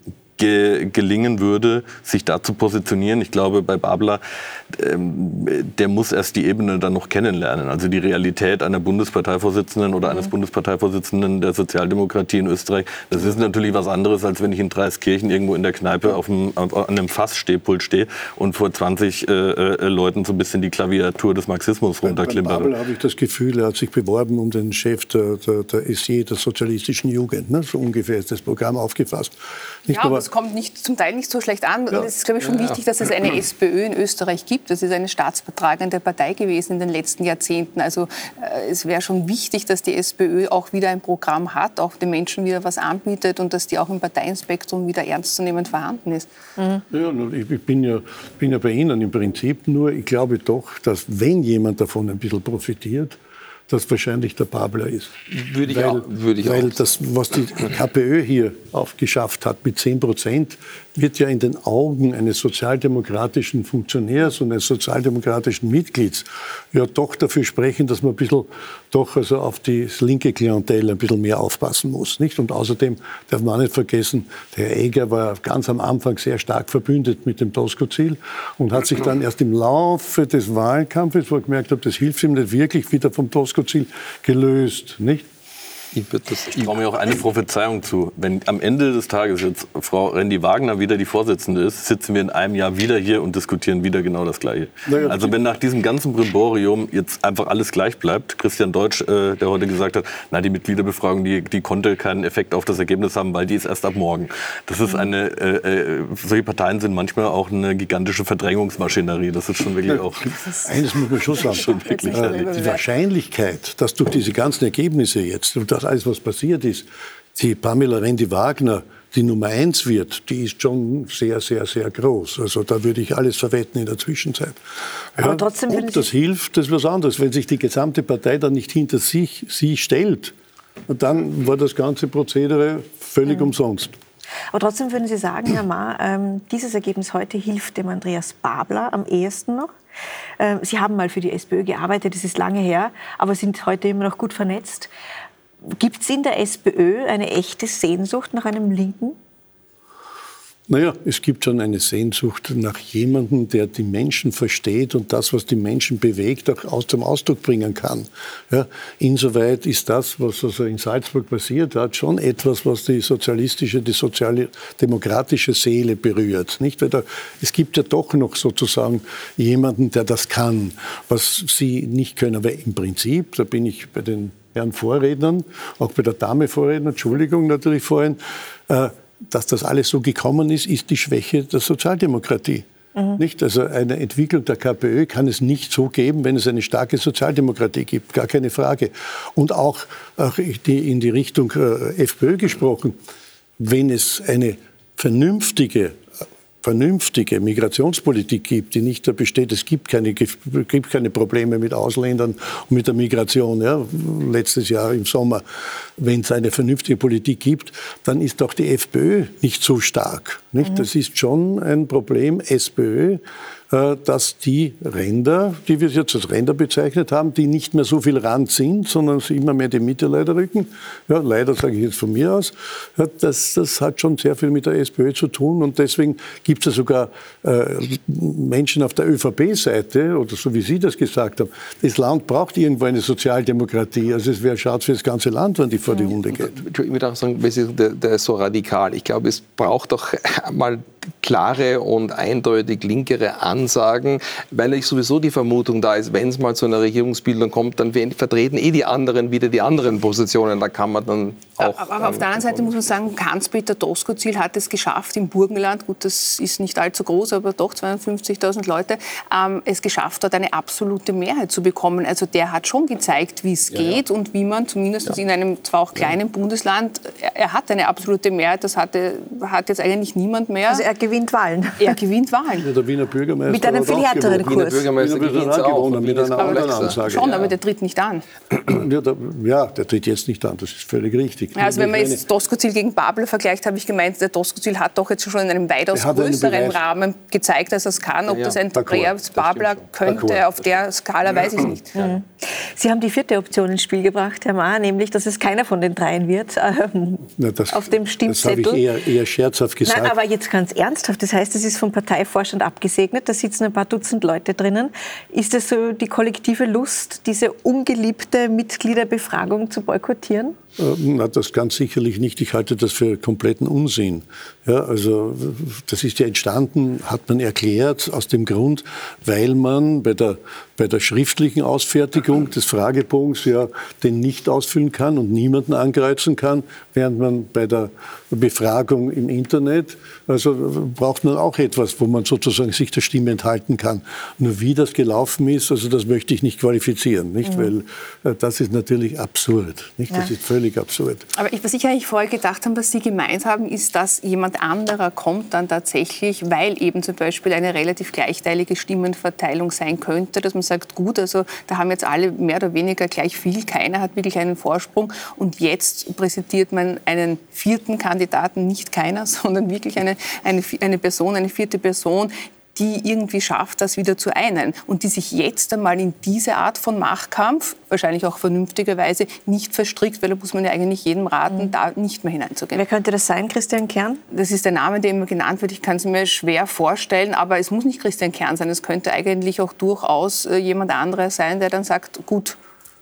ge- gelingen würde, sich da zu positionieren. Ich glaube, bei Babler, ähm, der muss erst die Ebene dann noch kennenlernen. Also die Realität einer Bundesparteivorsitzenden oder eines mhm. Bundesparteivorsitzenden der Sozialdemokratie in Österreich, das ist natürlich was anderes, als wenn ich in Dreiskirchen irgendwo in der Kneipe auf einem, auf, an einem Fassstehpult stehe und vor zwanzig äh, äh, Leuten so ein bisschen die Klaviatur des Marxismus runterklimpere. Bei Babler habe ich das Gefühl, er hat sich beworben um den Chef der, der, der S J, der sozialistischen Jugend. Ne? So ungefähr ist das Programm aufgefasst. Nicht ja, aber es kommt nicht, zum Teil nicht so schlecht an. Ja. Und es ist, glaube ich, schon ja. wichtig, dass es eine SPÖ in Österreich gibt. Das ist eine staatsbetragende Partei gewesen in den letzten Jahrzehnten. Also äh, es wäre schon wichtig, dass die SPÖ auch wieder ein Programm hat, auch den Menschen wieder was anbietet und dass die auch im Parteienspektrum wieder ernstzunehmend vorhanden ist. Mhm. Ja, ich bin ja, bin ja bei Ihnen im Prinzip, nur ich glaube doch, dass wenn jemand davon ein bisschen profitiert, das wahrscheinlich der Babler ist. Würde ich weil, auch. Würde ich weil auch. das, was die KPÖ hier aufgeschafft hat mit zehn Prozent, wird ja in den Augen eines sozialdemokratischen Funktionärs und eines sozialdemokratischen Mitglieds ja doch dafür sprechen, dass man ein bisschen doch also auf die linke Klientel ein bisschen mehr aufpassen muss. Nicht? Und außerdem darf man auch nicht vergessen, der Herr Egger war ganz am Anfang sehr stark verbündet mit dem Doskozil und hat sich dann erst im Laufe des Wahlkampfes, wo er gemerkt hat, das hilft ihm nicht wirklich, wieder vom Doskozil gelöst. Nicht? Ich, ich traue mir auch eine Prophezeiung zu. Wenn am Ende des Tages jetzt Frau Rendi-Wagner wieder die Vorsitzende ist, sitzen wir in einem Jahr wieder hier und diskutieren wieder genau das Gleiche. Naja, also wenn nach diesem ganzen Brimborium jetzt einfach alles gleich bleibt, Christian Deutsch, äh, der heute gesagt hat, na, die Mitgliederbefragung, die, die konnte keinen Effekt auf das Ergebnis haben, weil die ist erst ab morgen. Das ist eine, äh, solche Parteien sind manchmal auch eine gigantische Verdrängungsmaschinerie. Das ist schon wirklich auch... Eines muss man schon sagen. Schon wirklich äh, die Wahrscheinlichkeit, dass durch diese ganzen Ergebnisse jetzt, und das alles, was passiert ist, die Pamela Rendi-Wagner die Nummer eins wird, die ist schon sehr, sehr, sehr groß. Also da würde ich alles verwetten in der Zwischenzeit. Ja, aber trotzdem, ob das hilft, das ist was anderes. Wenn sich die gesamte Partei dann nicht hinter sich sie stellt, dann war das ganze Prozedere völlig mhm. umsonst. Aber trotzdem würden Sie sagen, Herr Ma, ähm, dieses Ergebnis heute hilft dem Andreas Babler am ehesten noch. Ähm, Sie haben mal für die SPÖ gearbeitet, das ist lange her, aber sind heute immer noch gut vernetzt. Gibt es in der SPÖ eine echte Sehnsucht nach einem Linken? Naja, es gibt schon eine Sehnsucht nach jemandem, der die Menschen versteht und das, was die Menschen bewegt, auch aus dem Ausdruck bringen kann. Ja, insoweit ist das, was also in Salzburg passiert hat, schon etwas, was die sozialistische, die sozialdemokratische Seele berührt. Nicht? Weil da, es gibt ja doch noch sozusagen jemanden, der das kann, was sie nicht können. Aber im Prinzip, da bin ich bei den Herren Vorrednern, auch bei der Dame Vorredner, Entschuldigung natürlich vorhin, äh, dass das alles so gekommen ist, ist die Schwäche der Sozialdemokratie. Mhm. Nicht? Also eine Entwicklung der KPÖ kann es nicht so geben, wenn es eine starke Sozialdemokratie gibt, gar keine Frage. Und auch, auch die, in die Richtung äh, FPÖ gesprochen, wenn es eine vernünftige vernünftige Migrationspolitik gibt, die nicht da besteht, es gibt keine, gibt keine Probleme mit Ausländern und mit der Migration, ja, letztes Jahr im Sommer. Wenn es eine vernünftige Politik gibt, dann ist auch die FPÖ nicht so stark. Nicht? Mhm. Das ist schon ein Problem, SPÖ, dass die Ränder, die wir jetzt als Ränder bezeichnet haben, die nicht mehr so viel Rand sind, sondern sie immer mehr in die Mitte leider rücken. Ja, leider sage ich jetzt von mir aus. Ja, das, das hat schon sehr viel mit der SPÖ zu tun und deswegen gibt es ja sogar äh, Menschen auf der ÖVP-Seite, oder so wie Sie das gesagt haben, das Land braucht irgendwo eine Sozialdemokratie. Also es wäre schade für das ganze Land, wenn die vor die Hunde geht. Ich würde auch sagen, der, der ist so radikal. Ich glaube, es braucht doch mal klare und eindeutig linkere Ansagen, weil ich sowieso die Vermutung da ist, wenn es mal zu einer Regierungsbildung kommt, dann vertreten eh die anderen wieder die anderen Positionen. Da kann man dann auch... Aber, aber auf der anderen Seite muss man sagen, Hans-Peter Doskozil hat es geschafft, im Burgenland, gut, das ist nicht allzu groß, aber doch zweihundertfünfzigtausend Leute, ähm, es geschafft hat, eine absolute Mehrheit zu bekommen. Also der hat schon gezeigt, wie es ja, geht ja. und wie man zumindest ja. in einem zwar auch kleinen ja. Bundesland, er, er hat eine absolute Mehrheit, das hatte, hat jetzt eigentlich niemand mehr. Also er gewinnt Wahlen. Er gewinnt Wahlen. Ja, der Wiener Bürgermeister mit einem viel härteren Kurs. Der Bürgermeister gewinnt es auch. Mit einer anderen Ansage. Schon, aber der tritt nicht an. Ja der, ja, der tritt jetzt nicht an, das ist völlig richtig. Ja, also wenn man jetzt Doskozil gegen Babler vergleicht, habe ich gemeint, der Doskozil hat doch jetzt schon in einem weitaus größeren Rahmen gezeigt, dass er es kann. Ob ja, ja. das ein Andreas Babler könnte, auf der Skala weiß ich nicht. Ja. Sie haben die vierte Option ins Spiel gebracht, Herr Maher, nämlich, dass es keiner von den dreien wird, ähm, Na, das, auf dem Stimmzettel. Das habe ich eher, eher scherzhaft gesagt. Nein, aber jetzt ganz ernsthaft, das heißt, es ist vom Parteivorstand abgesegnet, da sitzen ein paar Dutzend Leute drinnen. Ist es so die kollektive Lust, diese ungeliebte Mitgliederbefragung zu boykottieren? Na, das ganz sicherlich nicht. Ich halte das für kompletten Unsinn. Ja, also das ist ja entstanden, hat man erklärt, aus dem Grund, weil man bei der, bei der schriftlichen Ausfertigung des Fragebogens ja den nicht ausfüllen kann und niemanden ankreuzen kann, während man bei der Befragung im Internet, also braucht man auch etwas, wo man sozusagen sich der Stimme enthalten kann. Nur wie das gelaufen ist, also das möchte ich nicht qualifizieren, nicht? Mhm. Weil äh, das ist natürlich absurd, nicht? Das ja. ist völlig absurd. Aber ich, was ich eigentlich vorher gedacht habe, was Sie gemeint haben, ist, dass jemand anderer kommt dann tatsächlich, weil eben zum Beispiel eine relativ gleichteilige Stimmenverteilung sein könnte, dass man sagt, gut, also da haben jetzt alle mehr oder weniger gleich viel, keiner hat wirklich einen Vorsprung und jetzt präsentiert man einen vierten Kandidaten, nicht keiner, sondern wirklich eine, eine, eine Person, eine vierte Person, die irgendwie schafft, das wieder zu einen und die sich jetzt einmal in diese Art von Machtkampf, wahrscheinlich auch vernünftigerweise, nicht verstrickt, weil da muss man ja eigentlich jedem raten, mhm. da nicht mehr hineinzugehen. Wer könnte das sein, Christian Kern? Das ist der Name, der immer genannt wird. Ich kann es mir schwer vorstellen, aber es muss nicht Christian Kern sein. Es könnte eigentlich auch durchaus jemand anderer sein, der dann sagt, gut,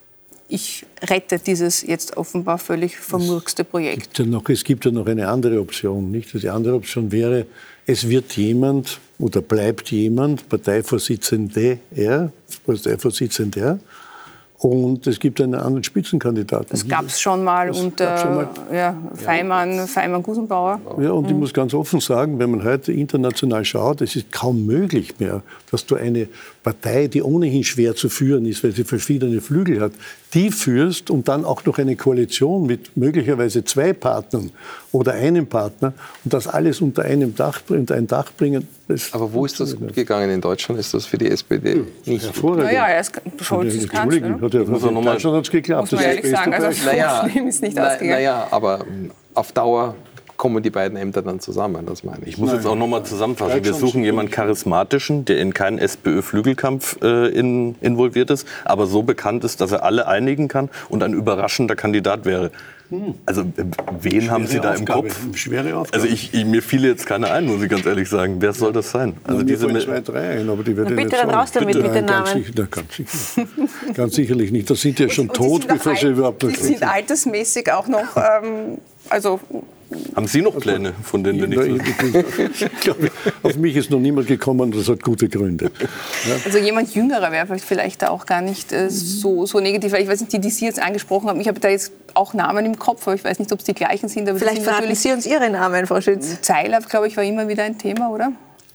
ich rette dieses jetzt offenbar völlig vermurkste Projekt. Es gibt ja noch, es gibt ja noch eine andere Option. Nicht? Die andere Option wäre, es wird jemand oder bleibt jemand Parteivorsitzender, Parteivorsitzender und es gibt einen anderen Spitzenkandidaten. Das gab es schon mal das unter schon mal. Ja, Feimann, ja. Feimann-Gusenbauer. Ja, und mhm. ich muss ganz offen sagen, wenn man heute international schaut, es ist kaum möglich mehr, dass du eine Partei, die ohnehin schwer zu führen ist, weil sie verschiedene Flügel hat, die führst und dann auch noch eine Koalition mit möglicherweise zwei Partnern oder einem Partner und das alles unter einem Dach, unter ein Dach bringen. Aber wo ist das gut gegangen in Deutschland? Ist das für die S P D ja, nicht hervorragend? Naja, er ist Scholz ist Kanzler. Hat ja, muss Deutschland hat es geklappt. Muss man ehrlich sagen, also naja, schlimm ist nicht na, ausgegangen. Naja, aber auf Dauer kommen die beiden Ämter dann zusammen, das meine ich. Ich muss Nein. jetzt auch nochmal zusammenfassen. Wir suchen jemanden Charismatischen, der in keinen SPÖ-Flügelkampf äh, in, involviert ist, aber so bekannt ist, dass er alle einigen kann und ein überraschender Kandidat wäre. Also wen Schwere haben Sie da Aufgabe. im Kopf? Schwere Aufgabe. Also ich, ich, mir fiel jetzt keiner ein, muss ich ganz ehrlich sagen. Wer soll das sein? Also mir diese fallen zwei, drei ein, aber die werde Na, ich bitte nicht dann raus damit bitte, mit den ganz Namen. Sicher, na, ganz, sicher. ganz sicherlich nicht. Das sind ja schon und, tot, und bevor sie alt, überhaupt noch Die sind altersmäßig auch noch, ähm, also... Haben Sie noch Pläne, von denen wir nicht wissen? Ich glaube, auf mich ist noch niemand gekommen und das hat gute Gründe. Ja? Also jemand Jüngerer wäre vielleicht da auch gar nicht äh, so, so negativ. Weil ich weiß nicht, die, die Sie jetzt angesprochen haben, ich habe da jetzt auch Namen im Kopf, aber ich weiß nicht, ob es die gleichen sind. Aber Vielleicht sind verraten Sie uns Ihre Namen, Frau Schütz. Zeiler, glaube ich, war immer wieder ein Thema, oder?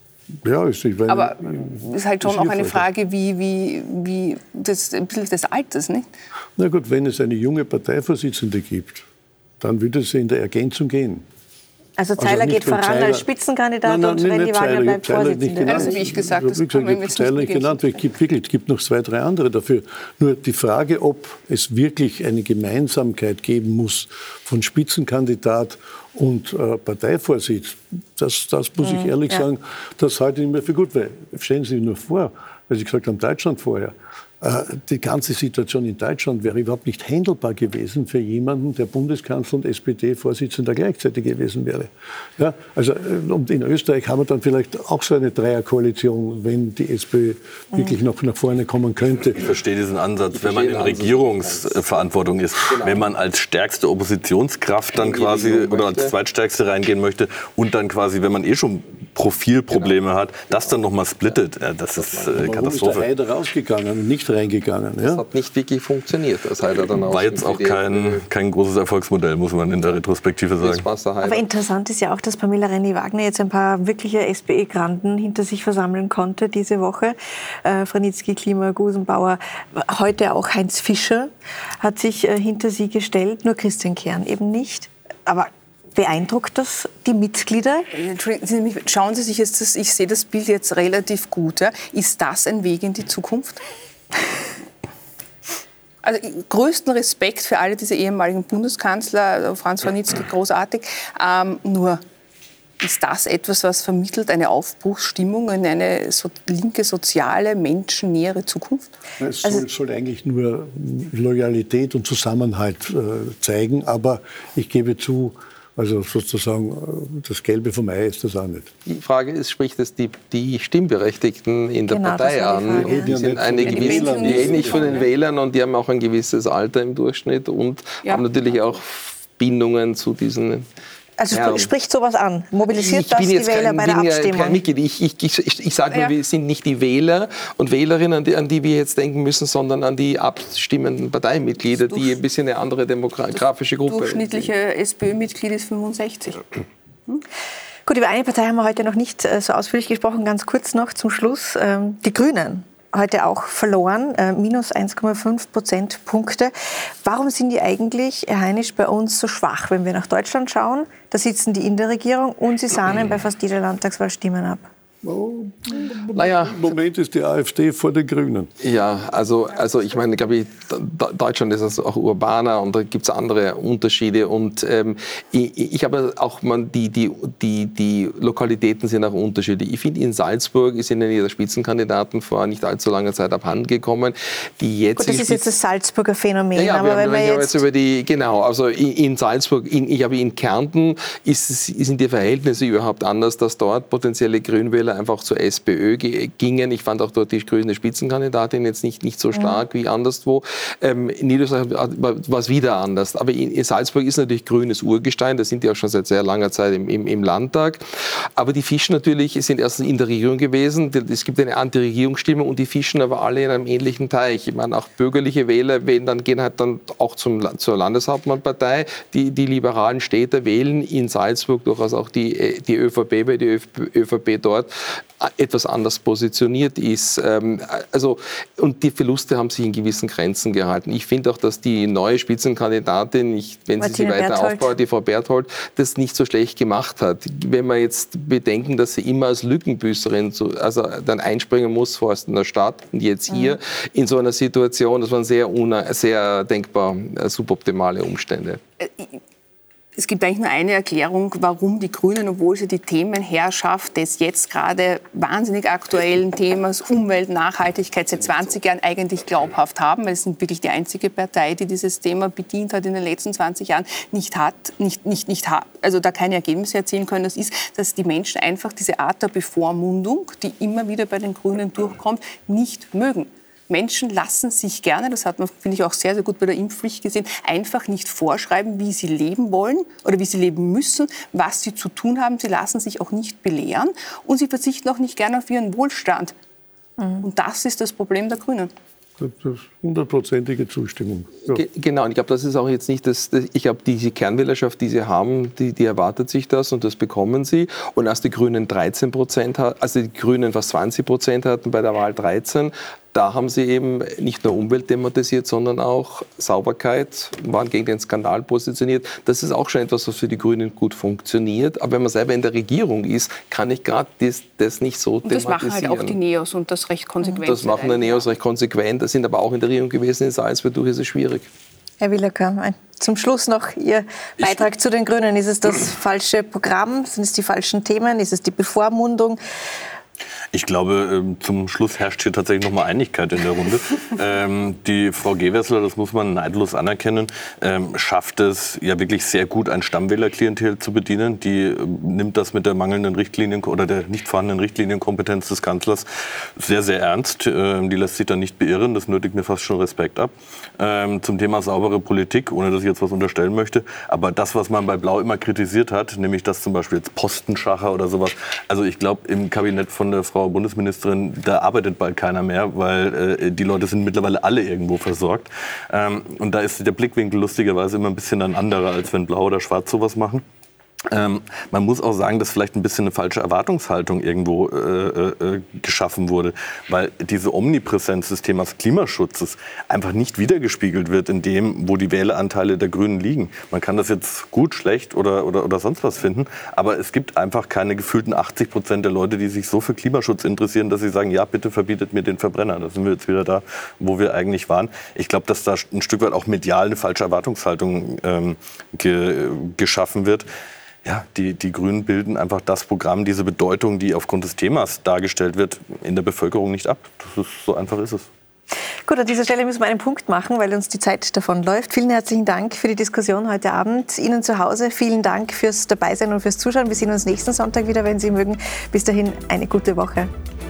Ja, ist nicht, weil aber es ist halt schon ist auch eine Frage. Frage, wie, wie, wie das, ein bisschen des Alters, nicht? Na gut, wenn es eine junge Parteivorsitzende gibt, dann würde es in der Ergänzung gehen. Also Zeiler also geht voran Zeiler, als Spitzenkandidat nein, nein, und Renny Wagner bleibt Vorsitzende. Das habe ich gesagt, das kann man jetzt Zeiler nicht nicht genannt, weil es gibt wirklich, es gibt noch zwei, drei andere dafür. Nur die Frage, ob es wirklich eine Gemeinsamkeit geben muss von Spitzenkandidat und äh, Parteivorsitz, das, das muss ich ehrlich ja. sagen, das halte ich mir für gut. Weil, stellen Sie sich nur vor, weil Sie gesagt haben, Deutschland vorher, die ganze Situation in Deutschland wäre überhaupt nicht handelbar gewesen für jemanden, der Bundeskanzler und S P D-Vorsitzender gleichzeitig gewesen wäre. Ja, also, und in Österreich haben wir dann vielleicht auch so eine Dreierkoalition, wenn die SPÖ wirklich noch nach vorne kommen könnte. Ich verstehe diesen Ansatz, wenn man in Regierungsverantwortung ist, genau. wenn man als stärkste Oppositionskraft dann quasi oder als zweitstärkste reingehen möchte und dann quasi, wenn man eh schon Profilprobleme genau. hat, das dann nochmal splittet, ja, das ist äh, Katastrophe. Warum ist der Haider rausgegangen und nicht reingegangen? Ja? Das hat nicht wirklich funktioniert. Das Haider dann war jetzt auch kein, kein großes Erfolgsmodell, muss man in der Retrospektive sagen. Aber interessant ist ja auch, dass Pamela Rendi-Wagner jetzt ein paar wirkliche SPÖ-Granden hinter sich versammeln konnte diese Woche. Äh, Franitzky, Klima, Gusenbauer, heute auch Heinz Fischer hat sich äh, hinter sie gestellt, nur Christian Kern eben nicht. Aber beeindruckt das die Mitglieder? Schauen Sie sich jetzt das, ich sehe das Bild jetzt relativ gut. Ja. Ist das ein Weg in die Zukunft? Also größten Respekt für alle diese ehemaligen Bundeskanzler, Franz Franitzky, großartig. Ähm, nur ist das etwas, was vermittelt eine Aufbruchsstimmung in eine so linke, soziale, menschennähere Zukunft? Es soll, also, soll eigentlich nur Loyalität und Zusammenhalt äh, zeigen, aber ich gebe zu, also sozusagen das Gelbe vom Ei ist das auch nicht. Die Frage ist, spricht es die, die Stimmberechtigten in der genau, Partei an? Die, die sind eine gewisse, die reden nicht von den Wählern und die haben auch ein gewisses Alter im Durchschnitt und ja. haben natürlich auch Bindungen zu diesen... Also ja, spricht sowas an? Mobilisiert ich das die Wähler kein, bei der Abstimmung? Kein Mitglied. Ich, ich, ich, ich sage nur, ja. wir sind nicht die Wähler und Wählerinnen, an die, an die wir jetzt denken müssen, sondern an die abstimmenden Parteimitglieder, die ein bisschen eine andere demografische Gruppe sind. Das durchschnittliche SPÖ-Mitglied ist fünfundsechzig. Hm? Gut, über eine Partei haben wir heute noch nicht so ausführlich gesprochen. Ganz kurz noch zum Schluss. Die Grünen. Heute auch verloren, äh, minus eins Komma fünf Prozentpunkte. Warum sind die eigentlich, Herr Heinisch, bei uns so schwach? Wenn wir nach Deutschland schauen, da sitzen die in der Regierung und sie sahnen bei fast jeder Landtagswahl Stimmen ab. Oh, naja. Im Moment ist die AfD vor den Grünen. Ja, also, also ich meine, glaube ich, Deutschland ist also auch urbaner und da gibt es andere Unterschiede. Und ähm, ich, ich habe auch, man, die, die, die, die Lokalitäten sind auch unterschiedlich. Ich finde, in Salzburg ist Ihnen der Spitzenkandidaten vor nicht allzu langer Zeit abhanden gekommen. Die jetzt Gut, das ist jetzt das Salzburger Phänomen. Ja, ja, aber wir, wenn wir jetzt, jetzt über die, genau, also in, in Salzburg, in, ich habe in Kärnten ist, sind die Verhältnisse überhaupt anders, dass dort potenzielle Grünwähler einfach zur SPÖ gingen. Ich fand auch dort die grüne Spitzenkandidatin jetzt nicht, nicht so stark mhm. wie anderswo. Ähm, in Niederösterreich war es wieder anders. Aber in, in Salzburg ist natürlich grünes Urgestein. Da sind die auch schon seit sehr langer Zeit im, im, im Landtag. Aber die Fischen natürlich sind erstens in der Regierung gewesen. Es gibt eine Anti-Regierungsstimmung und die fischen aber alle in einem ähnlichen Teich. Ich meine, auch bürgerliche Wähler wählen dann, gehen halt dann auch zum, zur Landeshauptmannpartei. Die, die liberalen Städter wählen in Salzburg durchaus auch die, die ÖVP, weil die ÖVP dort etwas anders positioniert ist. Also, und die Verluste haben sich in gewissen Grenzen gehalten. Ich finde auch, dass die neue Spitzenkandidatin, ich, wenn sie sie weiter Berthold. aufbaut, die Frau Berthold, das nicht so schlecht gemacht hat. Wenn wir jetzt bedenken, dass sie immer als Lückenbüßerin so, also dann einspringen muss, vorerst in der Stadt und jetzt hier mhm. in so einer Situation, das waren sehr, una, sehr denkbar suboptimale Umstände. Es gibt eigentlich nur eine Erklärung, warum die Grünen, obwohl sie die Themenherrschaft des jetzt gerade wahnsinnig aktuellen Themas Umwelt, Nachhaltigkeit seit zwanzig Jahren eigentlich glaubhaft haben, weil es sind wirklich die einzige Partei, die dieses Thema bedient hat in den letzten zwanzig Jahren, nicht hat, nicht, nicht, nicht hat, also da keine Ergebnisse erzielen können. Das ist, dass die Menschen einfach diese Art der Bevormundung, die immer wieder bei den Grünen durchkommt, nicht mögen. Menschen lassen sich gerne, das hat man, finde ich, auch sehr, sehr gut bei der Impfpflicht gesehen, einfach nicht vorschreiben, wie sie leben wollen oder wie sie leben müssen, was sie zu tun haben. Sie lassen sich auch nicht belehren und sie verzichten auch nicht gerne auf ihren Wohlstand. Mhm. Und das ist das Problem der Grünen. Das ist hundertprozentige Zustimmung. Ja. Ge- Genau, und ich glaube, das ist auch jetzt nicht das, das ich glaube, diese Kernwählerschaft, die sie haben, die, die erwartet sich das und das bekommen sie. Und als die Grünen dreizehn Prozent hatten, also die Grünen fast zwanzig Prozent hatten bei der Wahl dreizehn, da haben sie eben nicht nur Umwelt thematisiert, sondern auch Sauberkeit, waren gegen den Skandal positioniert. Das ist auch schon etwas, was für die Grünen gut funktioniert. Aber wenn man selber in der Regierung ist, kann ich gerade das, das nicht so und das thematisieren. Das machen halt auch die Neos und das recht konsequent. Das machen die Neos recht konsequent, das sind aber auch in der Regierung gewesen in Salzburg, durch ist es schwierig. Herr Willacker, zum Schluss noch Ihr Beitrag ich zu den Grünen. Ist es das falsche Programm? Sind es die falschen Themen? Ist es die Bevormundung? Ich glaube, zum Schluss herrscht hier tatsächlich noch mal Einigkeit in der Runde. ähm, die Frau Gewessler, das muss man neidlos anerkennen, ähm, schafft es ja wirklich sehr gut, ein Stammwählerklientel zu bedienen. Die äh, nimmt das mit der mangelnden Richtlinien oder der nicht vorhandenen Richtlinienkompetenz des Kanzlers sehr, sehr ernst. Ähm, die lässt sich da nicht beirren. Das nötigt mir fast schon Respekt ab. Ähm, zum Thema saubere Politik, ohne dass ich jetzt was unterstellen möchte. Aber das, was man bei Blau immer kritisiert hat, nämlich dass zum Beispiel jetzt Postenschacher oder sowas, also ich glaube, im Kabinett von der Frau Bundesministerin, da arbeitet bald keiner mehr, weil äh, die Leute sind mittlerweile alle irgendwo versorgt. Ähm, und da ist der Blickwinkel lustigerweise immer ein bisschen ein anderer, als wenn Blau oder Schwarz sowas machen. Ähm, man muss auch sagen, dass vielleicht ein bisschen eine falsche Erwartungshaltung irgendwo äh, äh, geschaffen wurde, weil diese Omnipräsenz des Themas Klimaschutzes einfach nicht wiedergespiegelt wird in dem, wo die Wähleranteile der Grünen liegen. Man kann das jetzt gut, schlecht oder, oder, oder sonst was finden, aber es gibt einfach keine gefühlten achtzig Prozent der Leute, die sich so für Klimaschutz interessieren, dass sie sagen, ja, bitte verbietet mir den Verbrenner. Da sind wir jetzt wieder da, wo wir eigentlich waren. Ich glaube, dass da ein Stück weit auch medial eine falsche Erwartungshaltung ähm, ge, geschaffen wird. Ja, die, die Grünen bilden einfach das Programm, diese Bedeutung, die aufgrund des Themas dargestellt wird, in der Bevölkerung nicht ab. Das ist, so einfach ist es. Gut, an dieser Stelle müssen wir einen Punkt machen, weil uns die Zeit davonläuft. Vielen herzlichen Dank für die Diskussion heute Abend. Ihnen zu Hause vielen Dank fürs Dabeisein und fürs Zuschauen. Wir sehen uns nächsten Sonntag wieder, wenn Sie mögen. Bis dahin eine gute Woche.